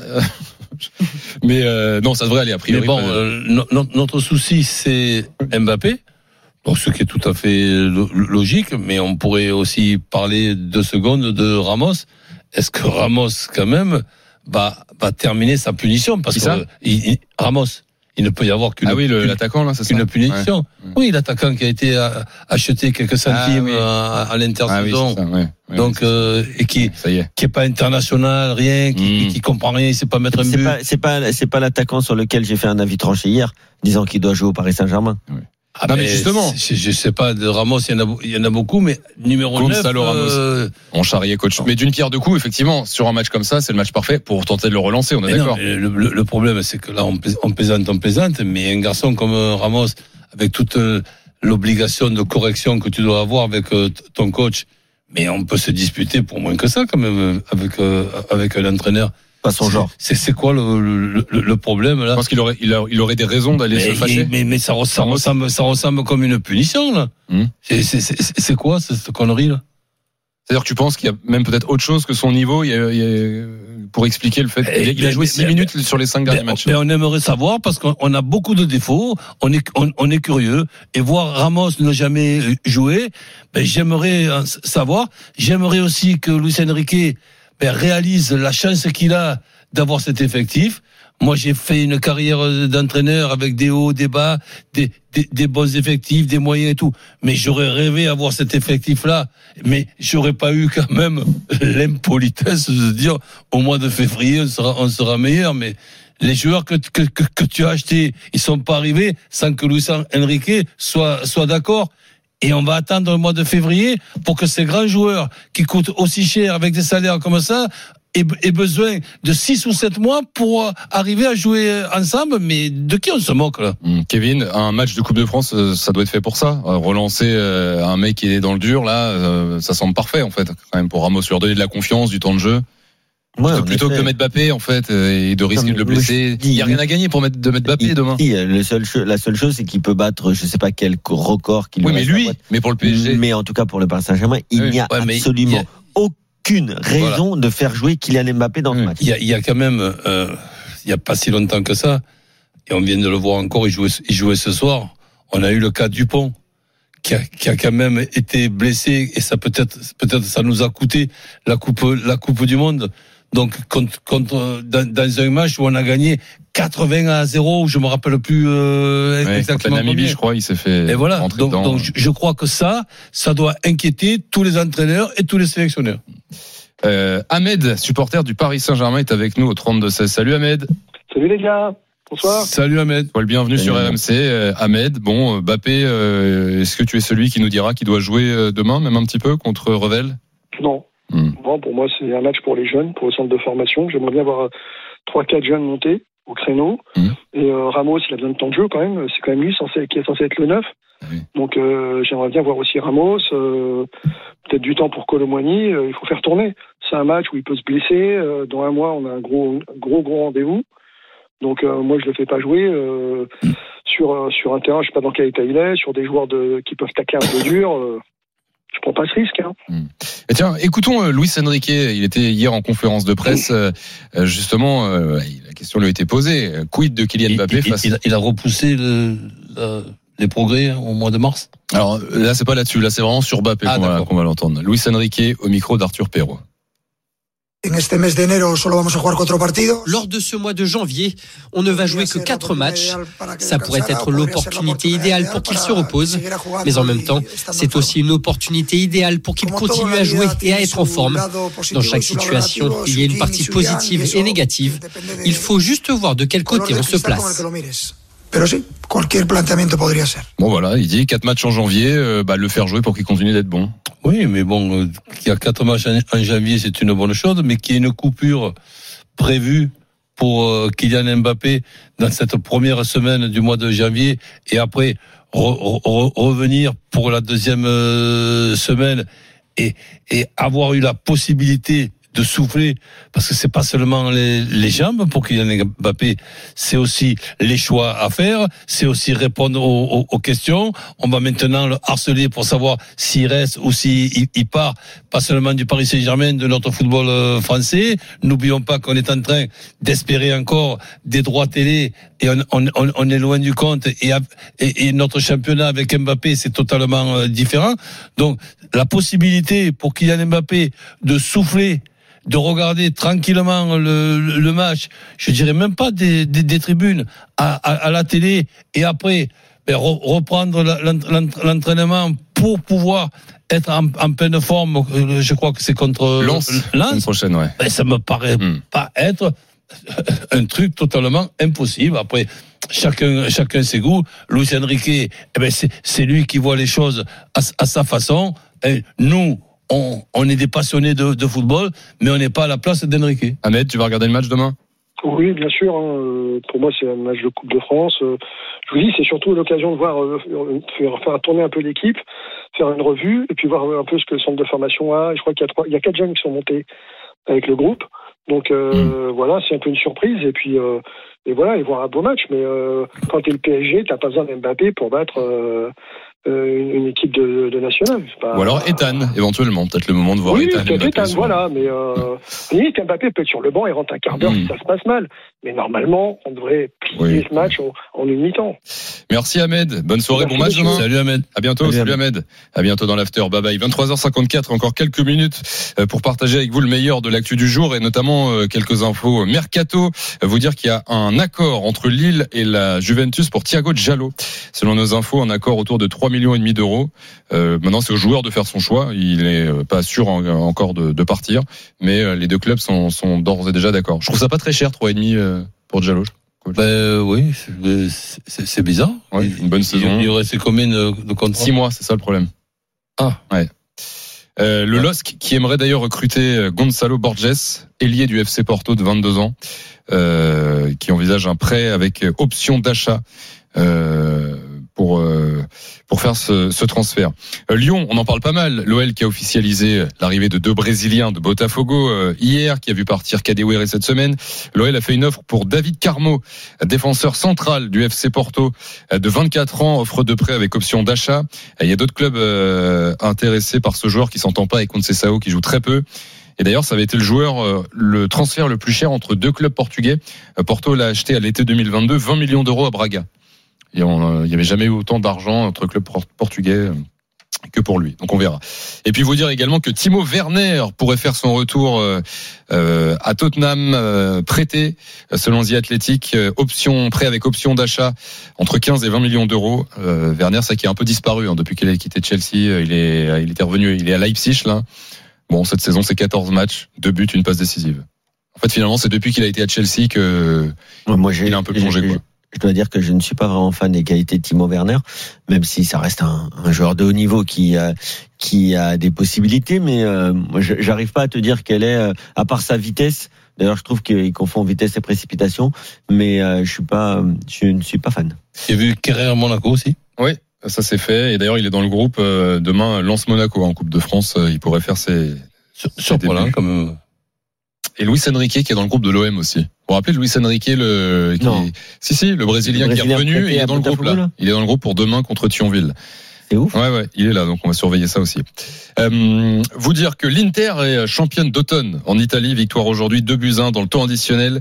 Speaker 6: mais euh, non, ça devrait aller a priori.
Speaker 10: Mais bon, euh, no, notre souci, c'est Mbappé. Donc, ce qui est tout à fait logique, mais on pourrait aussi parler deux secondes de Ramos. Est-ce que Ramos, quand même, va, va terminer sa punition? Parce
Speaker 6: Qui ça
Speaker 10: que il, il, Ramos, il ne peut y avoir qu'une,
Speaker 6: ah oui, le,
Speaker 10: qu'une,
Speaker 6: l'attaquant, là, c'est ça?
Speaker 10: Une punition.
Speaker 6: Ouais.
Speaker 10: Oui, l'attaquant qui a été acheté quelques centimes ah, oui. à, à l'intersaison.
Speaker 6: Ah, oui, ouais. Ouais,
Speaker 10: donc, euh, et qui,
Speaker 6: ça y est.
Speaker 10: qui est pas international, rien, qui, mmh. qui comprend rien, il sait pas mettre un
Speaker 9: c'est
Speaker 10: but.
Speaker 9: Pas, c'est pas, c'est pas l'attaquant sur lequel j'ai fait un avis tranché hier, disant qu'il doit jouer au Paris Saint-Germain.
Speaker 6: Ouais. Ah non mais justement,
Speaker 10: je sais pas, de Ramos, il y en a, il y en a beaucoup, mais numéro
Speaker 6: Gonzalo
Speaker 10: neuf.
Speaker 6: Euh... On charriait coach. Mais d'une pierre deux coups, effectivement, sur un match comme ça, c'est le match parfait pour tenter de le relancer. On est mais d'accord.
Speaker 10: Non, le, le, le problème, c'est que là, on, on plaisante, on plaisante, mais un garçon comme Ramos, avec toute l'obligation de correction que tu dois avoir avec ton coach, mais on peut se disputer pour moins que ça, quand même, avec avec l'entraîneur.
Speaker 9: pas son genre.
Speaker 10: C'est, c'est quoi le, le, le, le problème là?
Speaker 6: Je pense qu'il aurait, il, a, il aurait des raisons d'aller
Speaker 10: mais,
Speaker 6: se fâcher.
Speaker 10: Mais, mais ça, ressemble, ça, ressemble, ça ressemble comme une punition là. Hum. C'est, c'est, c'est, c'est quoi cette connerie là?
Speaker 6: C'est-à-dire que tu penses qu'il y a même peut-être autre chose que son niveau, il y a, il y a, pour expliquer le fait qu'il il a joué six minutes mais, sur les cinq derniers
Speaker 10: mais,
Speaker 6: matchs.
Speaker 10: Mais on aimerait savoir parce qu'on a beaucoup de défauts, on est, on, on est curieux et voir Ramos ne jamais joué, ben j'aimerais savoir, j'aimerais aussi que Luis Enrique ben, réalise la chance qu'il a d'avoir cet effectif. Moi, j'ai fait une carrière d'entraîneur avec des hauts, des bas, des, des, des bons effectifs, des moyens et tout. Mais j'aurais rêvé avoir cet effectif-là. Mais j'aurais pas eu quand même l'impolitesse de dire au mois de février, on sera, on sera meilleur. Mais les joueurs que, que, que, que tu as achetés, ils sont pas arrivés sans que Luis Enrique soit, soit d'accord. Et on va attendre le mois de février pour que ces grands joueurs qui coûtent aussi cher avec des salaires comme ça aient besoin de six ou sept mois pour arriver à jouer ensemble. Mais de qui on se moque là?
Speaker 6: mmh, Kevin, un match de Coupe de France, ça doit être fait pour ça. Relancer euh, un mec qui est dans le dur là, euh, ça semble parfait en fait. Quand même pour Ramos, lui redonner de la confiance, du temps de jeu. Ouais, plutôt plutôt que de mettre Mbappé en fait et de risquer non, de le blesser. Il y a rien à gagner pour mettre de mettre Mbappé
Speaker 9: il,
Speaker 6: demain.
Speaker 9: Il, le seul, la seule chose c'est qu'il peut battre, je sais pas quel record qu'il.
Speaker 6: Oui, mais lui, mais pour le P S G.
Speaker 9: Mais en tout cas pour le Paris Saint-Germain, il oui, n'y a ouais, absolument a... aucun aucune raison voilà. de faire jouer Kylian Mbappé dans le match.
Speaker 10: Il y a, il y a quand même, euh, il y a pas si longtemps que ça, et on vient de le voir encore, il jouait, il jouait ce soir. On a eu le cas Dupont, qui a, qui a quand même été blessé, et ça peut-être, peut-être ça nous a coûté la coupe, la coupe du monde. Donc, contre, contre, dans, dans un match où on a gagné quatre-vingts à zéro, je me rappelle plus euh,
Speaker 6: ouais, exactement. La Namibie, je crois, il s'est fait.
Speaker 10: Et voilà. Donc, donc je, je crois que ça, ça doit inquiéter tous les entraîneurs et tous les sélectionneurs.
Speaker 6: Euh, Ahmed, supporter du Paris Saint-Germain, est avec nous au trente-deux seize. Salut Ahmed.
Speaker 11: Salut les gars. Bonsoir.
Speaker 10: Salut Ahmed.
Speaker 6: Well, bienvenue Salut. Sur R M C. Euh, Ahmed, bon, Mbappé, euh, est-ce que tu es celui qui nous dira qu'il doit jouer demain, même un petit peu, contre Revel?
Speaker 11: Non. Hmm. Non, pour moi, c'est un match pour les jeunes, pour le centre de formation. J'aimerais bien avoir trois quatre jeunes montés au créneau. Mmh. Et euh, Ramos, il a besoin de temps de jeu quand même. C'est quand même lui censé, qui est censé être le neuf. Oui. Donc euh, j'aimerais bien voir aussi Ramos. Euh, peut-être du temps pour Colomboigny. Euh, il faut faire tourner. C'est un match où il peut se blesser. Euh, dans un mois, on a un gros, gros, gros rendez-vous. Donc euh, moi, je le fais pas jouer euh, mmh. sur euh, sur un terrain. Je sais pas dans quel état il est. Sur des joueurs de qui peuvent tacler un peu dur. Euh, je prends pas ce risque. Hein.
Speaker 6: Mmh. Et tiens, écoutons euh, Luis Enrique. Il était hier en conférence de presse. Euh, justement, euh, la question lui a été posée. Quid de Kylian Mbappé
Speaker 10: il,
Speaker 6: face...
Speaker 10: il, il a repoussé le, le, les progrès au mois de mars.
Speaker 6: Alors là, c'est pas là-dessus. Là, c'est vraiment sur Mbappé ah, qu'on, va, qu'on va l'entendre. Luis Enrique au micro d'Arthur Perrault.
Speaker 16: Lors de ce mois de janvier, on ne va jouer que quatre matchs. Ça pourrait être l'opportunité idéale pour qu'il se repose, mais en même temps, c'est aussi une opportunité idéale pour qu'il continue à jouer et à être en forme. Dans chaque situation, il y a une partie positive et négative. Il faut juste voir de quel côté on se place.
Speaker 6: Bon voilà, il dit quatre matchs en janvier, euh, bah, le faire jouer pour qu'il continue d'être bon.
Speaker 10: Oui, mais bon, euh, qu'il y a quatre matchs en, en janvier, c'est une bonne chose, mais qu'il y ait une coupure prévue pour euh, Kylian Mbappé dans cette première semaine du mois de janvier, et après re, re, revenir pour la deuxième euh, semaine et, et avoir eu la possibilité de souffler, parce que c'est pas seulement les, les jambes pour Kylian Mbappé, c'est aussi les choix à faire, c'est aussi répondre aux, aux, aux questions. On va maintenant le harceler pour savoir s'il reste ou s'il il part, pas seulement du Paris Saint-Germain, de notre football français. N'oublions pas qu'on est en train d'espérer encore des droits télé, et on, on, on est loin du compte, et, et, et notre championnat avec Mbappé, c'est totalement différent. Donc, la possibilité pour Kylian Mbappé de souffler, de regarder tranquillement le, le, le match, je dirais même pas des, des, des tribunes, à, à, à la télé, et après ben, re, reprendre la, l'entraînement pour pouvoir être en, en pleine forme. Je crois que c'est contre
Speaker 6: Lens,
Speaker 10: Lens.
Speaker 6: Prochaine, ouais.
Speaker 10: Ben, ça me paraît hmm. pas être un truc totalement impossible. Après, chacun, chacun ses goûts. Luis Enrique, eh ben, c'est, c'est lui qui voit les choses à, à sa façon. Et nous, On, on est des passionnés de, de football, mais on n'est pas à la place d'Enrique.
Speaker 6: Ahmed, tu vas regarder le match demain?
Speaker 11: Oui, bien sûr. Hein. Pour moi, c'est un match de Coupe de France. Je vous dis, c'est surtout l'occasion de voir, faire, faire tourner un peu l'équipe, faire une revue, et puis voir un peu ce que le centre de formation a. Je crois qu'il y a trois, il y a quatre jeunes qui sont montés avec le groupe. Donc euh, mmh. voilà, c'est un peu une surprise. Et puis euh, et voilà, et voir un beau match. Mais euh, quand t'es le P S G, t'as pas besoin d'Mbappé pour battre euh, une, une équipe de, de nationale. Pas,
Speaker 6: Ou alors Ethan, euh... éventuellement, peut-être le moment de voir
Speaker 11: oui,
Speaker 6: Ethan.
Speaker 11: Oui, peut-être Ethan, voilà. Mais euh, limite, Mbappé peut être sur le banc et rentre un quart d'heure mmh. si ça se passe mal. Mais normalement, on devrait plier oui. ce match en, en une mi-temps.
Speaker 6: Merci Ahmed. Bonne soirée,
Speaker 11: Merci
Speaker 6: bon match demain.
Speaker 10: Salut Ahmed.
Speaker 6: À bientôt. Salut, salut Ahmed. À bientôt dans l'after. Bye bye. vingt-trois heures cinquante-quatre, encore quelques minutes pour partager avec vous le meilleur de l'actu du jour et notamment quelques infos mercato. Vous dire qu'il y a un accord entre Lille et la Juventus pour Thiago Giallo. Selon nos infos, un accord autour de trois millions et demi d'euros. Euh, maintenant, c'est au joueur de faire son choix. Il n'est pas sûr en, encore de, de partir, mais les deux clubs sont, sont d'ores et déjà d'accord. Je trouve ça pas très cher, trois et demi pour Giallo.
Speaker 10: Ben euh, oui, c'est, c'est bizarre.
Speaker 6: Ouais, une bonne saison.
Speaker 10: Il aurait fait combien de, de contrats ?
Speaker 6: Six mois, c'est ça le problème.
Speaker 10: Ah,
Speaker 6: ouais. Euh, le L O S C qui aimerait d'ailleurs recruter Gonçalo Borges, ailier du F C Porto de vingt-deux ans, euh, qui envisage un prêt avec option d'achat. Euh, pour euh, pour faire ce, ce transfert. Euh, Lyon, on en parle pas mal. L'O L qui a officialisé l'arrivée de deux Brésiliens de Botafogo euh, hier, qui a vu partir Kadewere cette semaine. L'O L a fait une offre pour David Carmo, défenseur central du F C Porto, euh, de vingt-quatre ans, offre de prêt avec option d'achat. Il y a d'autres clubs euh, intéressés par ce joueur qui s'entend pas avec Conceição, qui joue très peu. Et d'ailleurs, ça avait été le joueur, euh, le transfert le plus cher entre deux clubs portugais. Euh, Porto l'a acheté à l'été deux mille vingt-deux, vingt millions d'euros à Braga. Il n'y avait jamais eu autant d'argent entre clubs portugais que pour lui. Donc on verra. Et puis vous dire également que Timo Werner pourrait faire son retour euh, à Tottenham, euh, prêté selon The Athletic, euh, option prêt avec option d'achat entre quinze et vingt millions d'euros. Euh, Werner, ça qui est un peu disparu hein, depuis qu'il a quitté Chelsea. Il est, il était revenu, il est à Leipzig là. Bon, cette saison c'est quatorze matchs, deux buts, une passe décisive. En fait, finalement, c'est depuis qu'il a été à Chelsea que ouais, moi, j'ai, il a un peu plongé
Speaker 9: j'ai,
Speaker 6: quoi.
Speaker 9: Je dois dire que je ne suis pas vraiment fan des qualités de Timo Werner, même si ça reste un, un joueur de haut niveau qui a, qui a des possibilités, mais euh, moi, j'arrive pas à te dire quelle est, euh, à part sa vitesse. D'ailleurs, je trouve qu'il confond vitesse et précipitation, mais euh, je suis pas, je ne suis pas fan.
Speaker 10: J'ai vu Kerrer Monaco aussi.
Speaker 6: Oui, ça c'est fait. Et d'ailleurs, il est dans le groupe. Euh, demain, Lens Monaco en Coupe de France. Euh, il pourrait faire ses.
Speaker 10: Surprenant comme.
Speaker 6: Et Luis Enrique qui est dans le groupe de l'O M aussi. Vous vous rappelez Luis Enrique, le, qui est... si, si, le Brésilien, le Brésilien qui est revenu, et il est dans le groupe là. là. Il est dans le groupe pour demain contre Thionville.
Speaker 9: C'est ouf.
Speaker 6: Ouais, ouais, il est là, donc on va surveiller ça aussi. Euh, vous dire que l'Inter est championne d'automne en Italie, victoire aujourd'hui, deux buts un dans le temps additionnel.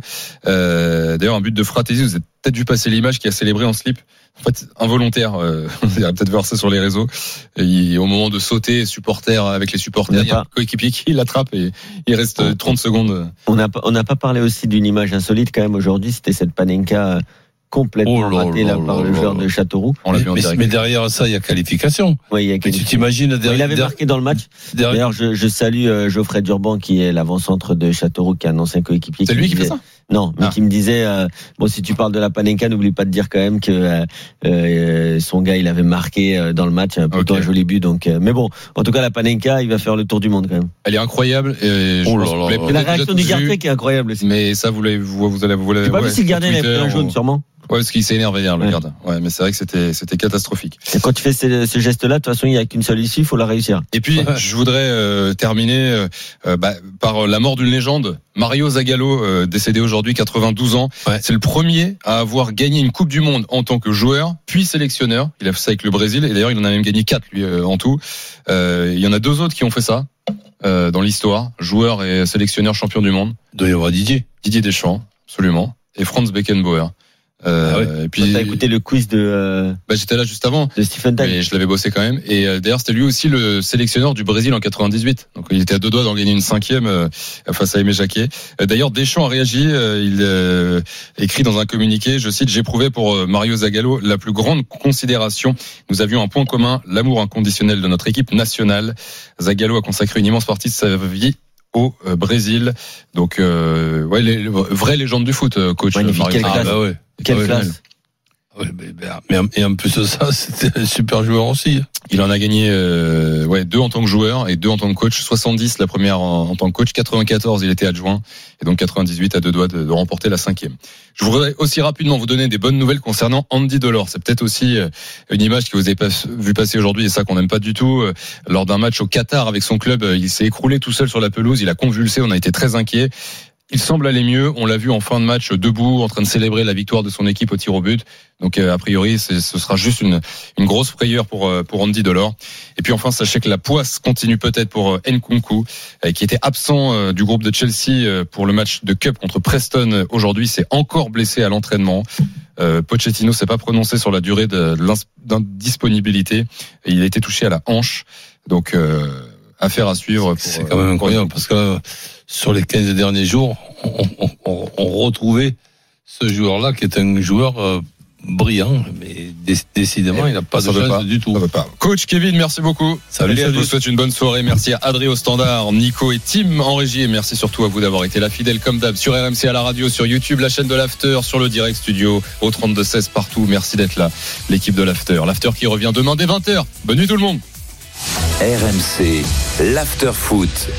Speaker 6: Euh, d'ailleurs, un but de Fratesi, vous avez peut-être vu passer l'image qui a célébré en slip. En fait, involontaire, euh, vous avez peut-être voir ça sur les réseaux. Et il, au moment de sauter, supporter avec les supporters, il y a un coéquipier qui l'attrape et il reste on, trente secondes.
Speaker 9: On n'a on n'a pas parlé aussi d'une image insolite quand même aujourd'hui, c'était cette Panenka complètement oh là, ratée là, là par là, le joueur là. de Châteauroux.
Speaker 10: On l'a mais, mais, mais derrière ça, il y a qualification.
Speaker 9: Oui, il y a qualification.
Speaker 10: Tu t'imagines derrière,
Speaker 9: il avait marqué dans le match. Derrière, D'ailleurs, je, je salue euh, Geoffrey Durban qui est l'avant-centre de Châteauroux, qui est un ancien coéquipier.
Speaker 6: C'est lui qui
Speaker 9: disait,
Speaker 6: fait ça.
Speaker 9: Non, mais ah. qui me disait euh, bon, si tu parles de la Panenka, n'oublie pas de dire quand même que euh, euh, son gars il avait marqué euh, dans le match plutôt okay. un joli but. Donc, euh, mais bon, en tout cas la Panenka, il va faire le tour du monde quand même.
Speaker 6: Elle est incroyable. Et je
Speaker 9: oh là là là. La réaction du gardien qui est incroyable aussi.
Speaker 6: Mais ça, vous l'avez, vous, vous allez, vous l'avez.
Speaker 9: J'ai pas vu si le gardien avait pris un jaune, sûrement.
Speaker 6: Ouais, parce qu'il s'est énervé hier, le ouais. gardien. Ouais, mais c'est vrai que c'était, c'était catastrophique.
Speaker 9: Et quand tu fais ce, ce geste-là, de toute façon, il n'y a qu'une seule issue, il faut la réussir.
Speaker 6: Et puis, ouais. je voudrais euh, terminer euh, bah, par la mort d'une légende. Mario Zagallo, euh, décédé aujourd'hui, quatre-vingt-douze ans. Ouais. C'est le premier à avoir gagné une Coupe du Monde en tant que joueur, puis sélectionneur. Il a fait ça avec le Brésil, et d'ailleurs, il en a même gagné quatre, lui, euh, en tout. Euh, il y en a deux autres qui ont fait ça euh, dans l'histoire. Joueur et sélectionneur champion du monde.
Speaker 10: Il doit y avoir Didier.
Speaker 6: Didier Deschamps, absolument. Et Franz Beckenbauer. Euh,
Speaker 9: ah ouais. Et puis t'as écouté le quiz de euh,
Speaker 6: bah j'étais là juste avant
Speaker 9: de Stephen Tag.
Speaker 6: Mais je l'avais bossé quand même et euh, d'ailleurs c'était lui aussi le sélectionneur du Brésil en quatre-vingt-dix-huit, donc il était à deux doigts d'en gagner une cinquième euh, face à Aimé Jacquet. Euh, d'ailleurs Deschamps a réagi, euh, il euh, écrit dans un communiqué, je cite: j'éprouvais pour euh, Mario Zagallo la plus grande considération, nous avions un point commun, l'amour inconditionnel de notre équipe nationale. Zagallo a consacré une immense partie de sa vie au Brésil, donc euh, ouais, les, les vraies légendes du foot, coach.
Speaker 9: Magnifique,
Speaker 6: Mario.
Speaker 9: quelle
Speaker 6: Ah,
Speaker 9: classe,
Speaker 6: bah ouais.
Speaker 9: quelle
Speaker 6: ouais,
Speaker 9: classe.
Speaker 10: Ouais, mais, et en plus de ça, c'était un super joueur aussi.
Speaker 6: Il en a gagné euh, ouais, deux en tant que joueur et deux en tant que coach. soixante-dix la première en, en tant que coach, quatre-vingt-quatorze il était adjoint et donc quatre-vingt-dix-huit à deux doigts de, de remporter la cinquième. Je voudrais aussi rapidement vous donner des bonnes nouvelles concernant Andy Delors. C'est peut-être aussi une image que vous avez pas vu passer aujourd'hui et ça qu'on n'aime pas du tout. Lors d'un match au Qatar avec son club, il s'est écroulé tout seul sur la pelouse, il a convulsé, on a été très inquiets. il semble aller mieux. On l'a vu en fin de match debout, en train de célébrer la victoire de son équipe au tir au but. Donc euh, a priori, c'est, ce sera juste une, une grosse frayeur pour euh, pour Andy Delors. Et puis enfin, sachez que la poisse continue peut-être pour euh, Nkunku, euh, qui était absent euh, du groupe de Chelsea euh, pour le match de Cup contre Preston euh, aujourd'hui. C'est encore blessé à l'entraînement. Euh, Pochettino s'est pas prononcé sur la durée de, de l'indisponibilité. Il a été touché à la hanche. Donc euh, affaire à suivre. Pour,
Speaker 10: c'est quand même incroyable parce que sur les quinze derniers jours, on, on, on, on retrouvait ce joueur-là qui est un joueur euh, brillant, mais dé- décidément, il n'a pas
Speaker 6: ça
Speaker 10: de chance
Speaker 6: pas,
Speaker 10: du tout.
Speaker 6: Pas. Coach Kevin, merci beaucoup.
Speaker 10: Salut,
Speaker 6: Allez,
Speaker 10: salut.
Speaker 6: Je vous souhaite une bonne soirée. Merci à Adrien au standard, Nico et Tim en régie. Et merci surtout à vous d'avoir été là, fidèle comme d'hab, sur R M C, à la radio, sur YouTube, la chaîne de l'After, sur le Direct Studio, au trente-deux seize partout. Merci d'être là, l'équipe de l'After. L'After qui revient demain dès vingt heures. Bonne nuit tout le monde.
Speaker 2: R M C, l'After Foot.